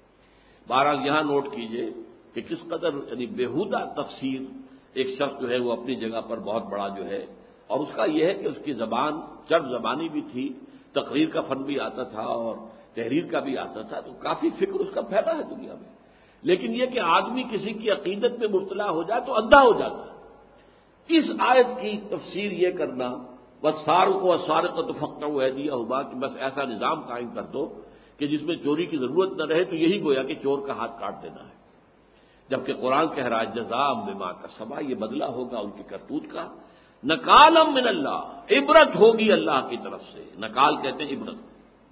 بہرحال یہاں نوٹ کیجئے کہ کس قدر یعنی بیہودہ تفسیر ایک شخص جو ہے وہ اپنی جگہ پر بہت بڑا جو ہے، اور اس کا یہ ہے کہ اس کی زبان چرب زبانی بھی تھی، تقریر کا فن بھی آتا تھا اور تحریر کا بھی آتا تھا، تو کافی فکر اس کا پھیلا ہے دنیا میں۔ لیکن یہ کہ آدمی کسی کی عقیدت میں مبتلا ہو جائے تو اندھا ہو جاتا ہے۔ اس آیت کی تفسیر یہ کرنا، وَالسَّارِقُ وَالسَّارِقَةُ فَاقْطَعُوا أَيْدِيَهُمَا، کہ بس ایسا نظام قائم کر دو کہ جس میں چوری کی ضرورت نہ رہے، تو یہی گویا کہ چور کا ہاتھ کاٹ دینا ہے۔ جبکہ قرآن کہہ رہا ہے جزاء بما کسبا، یہ بدلہ ہوگا ان کی کرتوت کا، نکالا من اللہ، عبرت ہوگی اللہ کی طرف سے، نکال کہتے ہیں عبرت۔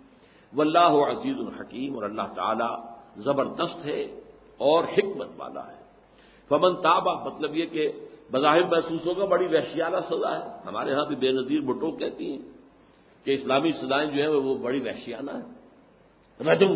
واللہ عزیز الحکیم، اور اللہ تعالی زبردست ہے اور حکمت والا ہے۔ فمن تابا، مطلب یہ کہ بظاہر محسوس ہوگا بڑی وحشیانہ سزا ہے، ہمارے ہاں بھی بے نظیر بھٹو کہتی ہیں کہ اسلامی سزائیں جو ہیں وہ بڑی وحشیانہ ہیں، رجم،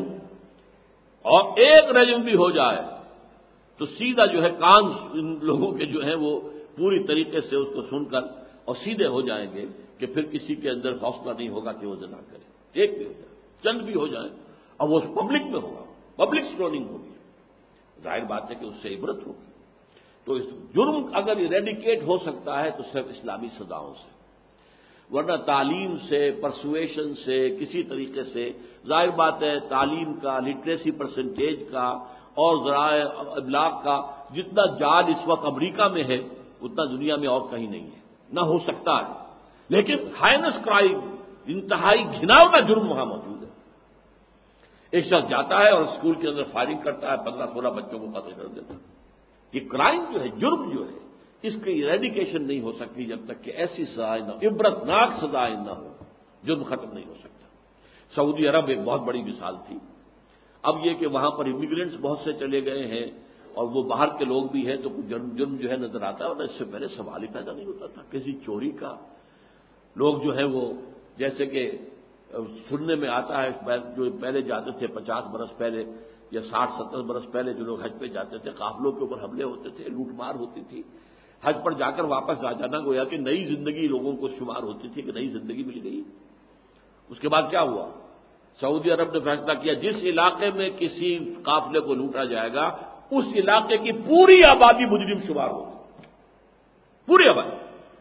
اور ایک رجم بھی ہو جائے تو سیدھا جو ہے کان ان لوگوں کے جو ہیں وہ پوری طریقے سے اس کو سن کر اور سیدھے ہو جائیں گے کہ پھر کسی کے اندر حوصلہ نہیں ہوگا کہ وہ زنا کرے، ایک بھی ہو جائے، چند بھی ہو جائیں، اور وہ پبلک میں ہوگا، پبلک اسٹوننگ ہوگی، ظاہر بات ہے کہ اس سے عبرت ہوگی۔ تو اس جرم اگر ایریڈیکیٹ ہو سکتا ہے تو صرف اسلامی سزاؤں سے، ورنہ تعلیم سے، پرسویشن سے، کسی طریقے سے، ظاہر بات ہے تعلیم کا، لٹریسی پرسنٹیج کا اور ذرائع ابلاغ کا جتنا جال اس وقت امریکہ میں ہے اتنا دنیا میں اور کہیں نہیں ہے، نہ ہو سکتا ہے، لیکن ہائنس کرائم، انتہائی گھناؤنا جرم وہاں موجود ہے۔ ایک شخص جاتا ہے اور اسکول کے اندر فائرنگ کرتا ہے، پندرہ سولہ بچوں کو قتل کر دیتا ہے۔ یہ کرائم جو ہے، جرم جو ہے، اس کی ایریڈیکیشن نہیں ہو سکتی جب تک کہ ایسی سزائیں نہ، عبرتناک سزائیں نہ ہو، جرم ختم نہیں ہو سکتا۔ سعودی عرب ایک بہت بڑی مثال تھی۔ اب یہ کہ وہاں پر امیگرینٹس بہت سے چلے گئے ہیں اور وہ باہر کے لوگ بھی ہیں، تو جرم جرم جو ہے نظر آتا ہے، اور اس سے پہلے سوال ہی پیدا نہیں ہوتا تھا کسی چوری کا۔ لوگ جو ہے وہ جیسے کہ سننے میں آتا ہے، جو پہلے جاتے تھے پچاس برس پہلے یا ساٹھ ستر برس پہلے جو لوگ حج پہ جاتے تھے، قافلوں کے اوپر حملے ہوتے تھے، لوٹ مار ہوتی تھی، حج پر جا کر واپس آ جانا گویا کہ نئی زندگی لوگوں کو شمار ہوتی تھی کہ نئی زندگی مل گئی۔ اس کے بعد کیا ہوا؟ سعودی عرب نے فیصلہ کیا جس علاقے میں کسی قافلے کو لوٹا جائے گا اس علاقے کی پوری آبادی مجرم شمار ہوگی، پوری آبادی،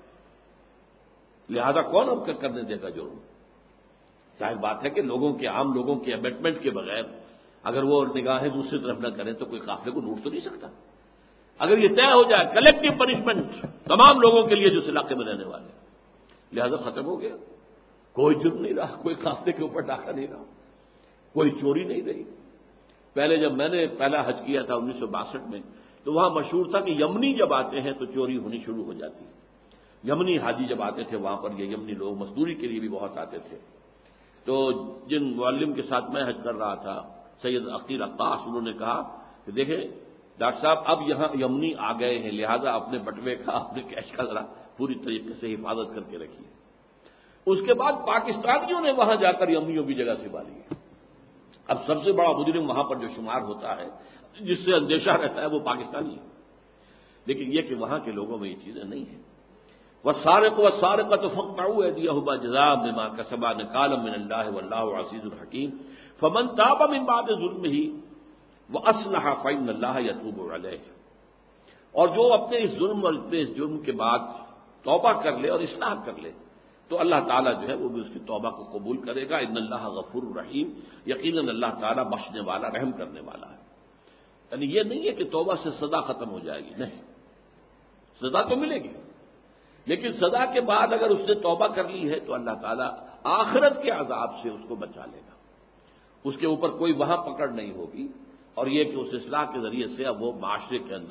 لہذا کون اب کرنے دے گا جرم؟ ظاہر بات ہے کہ لوگوں کے، عام لوگوں کے امٹمنٹ کے بغیر اگر وہ نگاہیں دوسری طرف نہ کریں تو کوئی قافلے کو لوٹ تو نہیں سکتا۔ اگر یہ طے ہو جائے کلیکٹو پنشمنٹ تمام لوگوں کے لیے جو اس علاقے میں رہنے والے، لہذا ختم ہو گیا، کوئی جرم نہیں رہا، کوئی قافلے کے اوپر ڈاکہ نہیں رہا، کوئی چوری نہیں رہی۔ پہلے جب میں نے پہلا حج کیا تھا انیس سو باسٹھ میں، تو وہاں مشہور تھا کہ یمنی جب آتے ہیں تو چوری ہونی شروع ہو جاتی ہے۔ یمنی حاجی جب آتے تھے وہاں پر، یہ یمنی لوگ مزدوری کے لیے بھی بہت آتے تھے، تو جن معلم کے ساتھ میں حج کر رہا تھا سید عقیل عقاس، انہوں نے کہا کہ دیکھیں ڈاکٹر صاحب اب یہاں یمنی آ گئے ہیں، لہذا اپنے بٹوے کا، اپنے کیش کا ذرا پوری طریقے سے حفاظت کر کے رکھیے۔ اس کے بعد پاکستانیوں نے وہاں جا کر یمنیوں کی جگہ سنبھالی ہے۔ اب سب سے بڑا مجرم وہاں پر جو شمار ہوتا ہے، جس سے اندیشہ رہتا ہے، وہ پاکستانی ہے، لیکن یہ کہ وہاں کے لوگوں میں یہ چیزیں نہیں ہیں۔ وَالسَّارِقُ وَالسَّارِقَةُ فَاقْطَعُوا أَيْدِيَهُمَا جَزَاءً بِمَا كَسَبَا نَكَالًا مِّنَ اللَّهِ وَاللَّهُ عَزِيزٌ حَكِيمٌ فَمَن تَابَ مِن بَعْدِ ظُلْمِهِ وَأَصْلَحَ فَإِنَّ اللَّهَ يَتُوبُ عَلَيْهِ، اور جو اپنے اس ظلم اور اپنے اس جرم کے بعد توبہ کر لے اور اصلاح کر لے تو اللہ تعالیٰ جو ہے وہ بھی اس کی توبہ کو قبول کرے گا۔ ان اللہ غفور رحیم، یقیناً اللہ تعالیٰ بخشنے والا، رحم کرنے والا ہے۔ یعنی یہ نہیں ہے کہ توبہ سے سزا ختم ہو جائے گی، نہیں، سزا تو ملے گی، لیکن سزا کے بعد اگر اس نے توبہ کر لی ہے تو اللہ تعالیٰ آخرت کے عذاب سے اس کو بچا لے گا، اس کے اوپر کوئی وہاں پکڑ نہیں ہوگی، اور یہ کہ اس اصلاح کے ذریعے سے اب وہ معاشرے کے اندر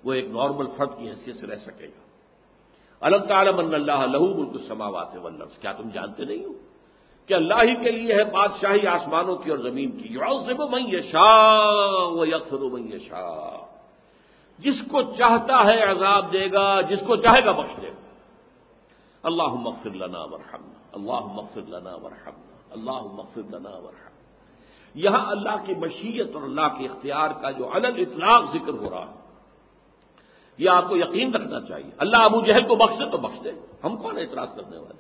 وہ ایک نارمل فرد کی حیثیت سے رہ سکے گا۔ الم تعلم ان اللہ لہ ملک السماوات والارض، کیا تم جانتے نہیں ہو کہ اللہ ہی کے لیے ہے بادشاہی آسمانوں کی اور زمین کی۔ یعذب من یشاء ویغفر من یشاء، جس کو چاہتا ہے عذاب دے گا، جس کو چاہے گا بخش دے گا۔ اللہم اغفر لنا وارحمنا، اللہم اغفر لنا وارحمنا، اللہم اغفر لنا وارحمنا۔ یہاں اللہ کی مشیت اور اللہ کے اختیار کا جو علی الاطلاق ذکر ہو رہا ہے، یہ آپ کو یقین رکھنا چاہیے۔ اللہ ابو جہل کو بخش دے تو بخش دے، ہم کون اعتراض کرنے والے؟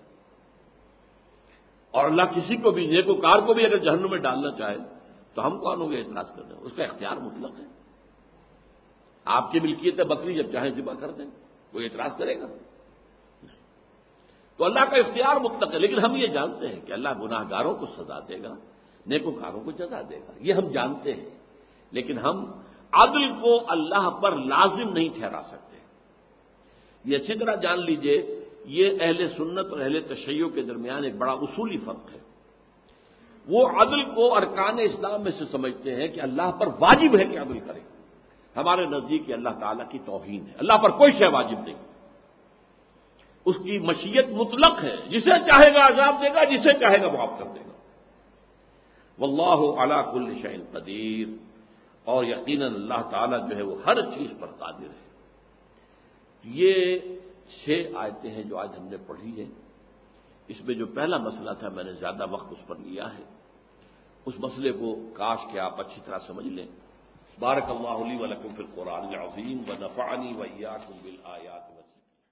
اور اللہ کسی کو بھی نیکوکار کو بھی اگر جہنم میں ڈالنا چاہے تو ہم کون ہوں گے اعتراض کرنے والے؟ اس کا اختیار مطلق ہے۔ آپ کی ملکیت ہے بکری، جب چاہیں ذبح کر دیں، کوئی اعتراض کرے گا؟ تو اللہ کا اختیار مطلق ہے، لیکن ہم یہ جانتے ہیں کہ اللہ گناہ گاروں کو سزا دے گا، نیکوکاروں کو جزا دے گا، یہ ہم جانتے ہیں، لیکن ہم عدل کو اللہ پر لازم نہیں ٹھہرا سکتے۔ یہ اچھی طرح جان لیجئے، یہ اہل سنت اور اہل تشیع کے درمیان ایک بڑا اصولی فرق ہے۔ وہ عدل کو ارکان اسلام میں سے سمجھتے ہیں کہ اللہ پر واجب ہے کہ عدل کرے، ہمارے نزدیک اللہ تعالیٰ کی توہین ہے، اللہ پر کوئی شے واجب نہیں، اس کی مشیت مطلق ہے، جسے چاہے گا عذاب دے گا، جسے چاہے گا معاف کر دے گا۔ واللہ علی کل شیء قدیر، اور یقیناً اللہ تعالیٰ جو ہے وہ ہر چیز پر قادر ہے۔ یہ چھ آیتیں ہیں جو آج ہم نے پڑھی ہیں، اس میں جو پہلا مسئلہ تھا میں نے زیادہ وقت اس پر لیا ہے، اس مسئلے کو کاش کہ آپ اچھی طرح سمجھ لیں۔ بارک اللہ لی و لکم فی القرآن العظیم ونفعنی وإیاکم بالآیات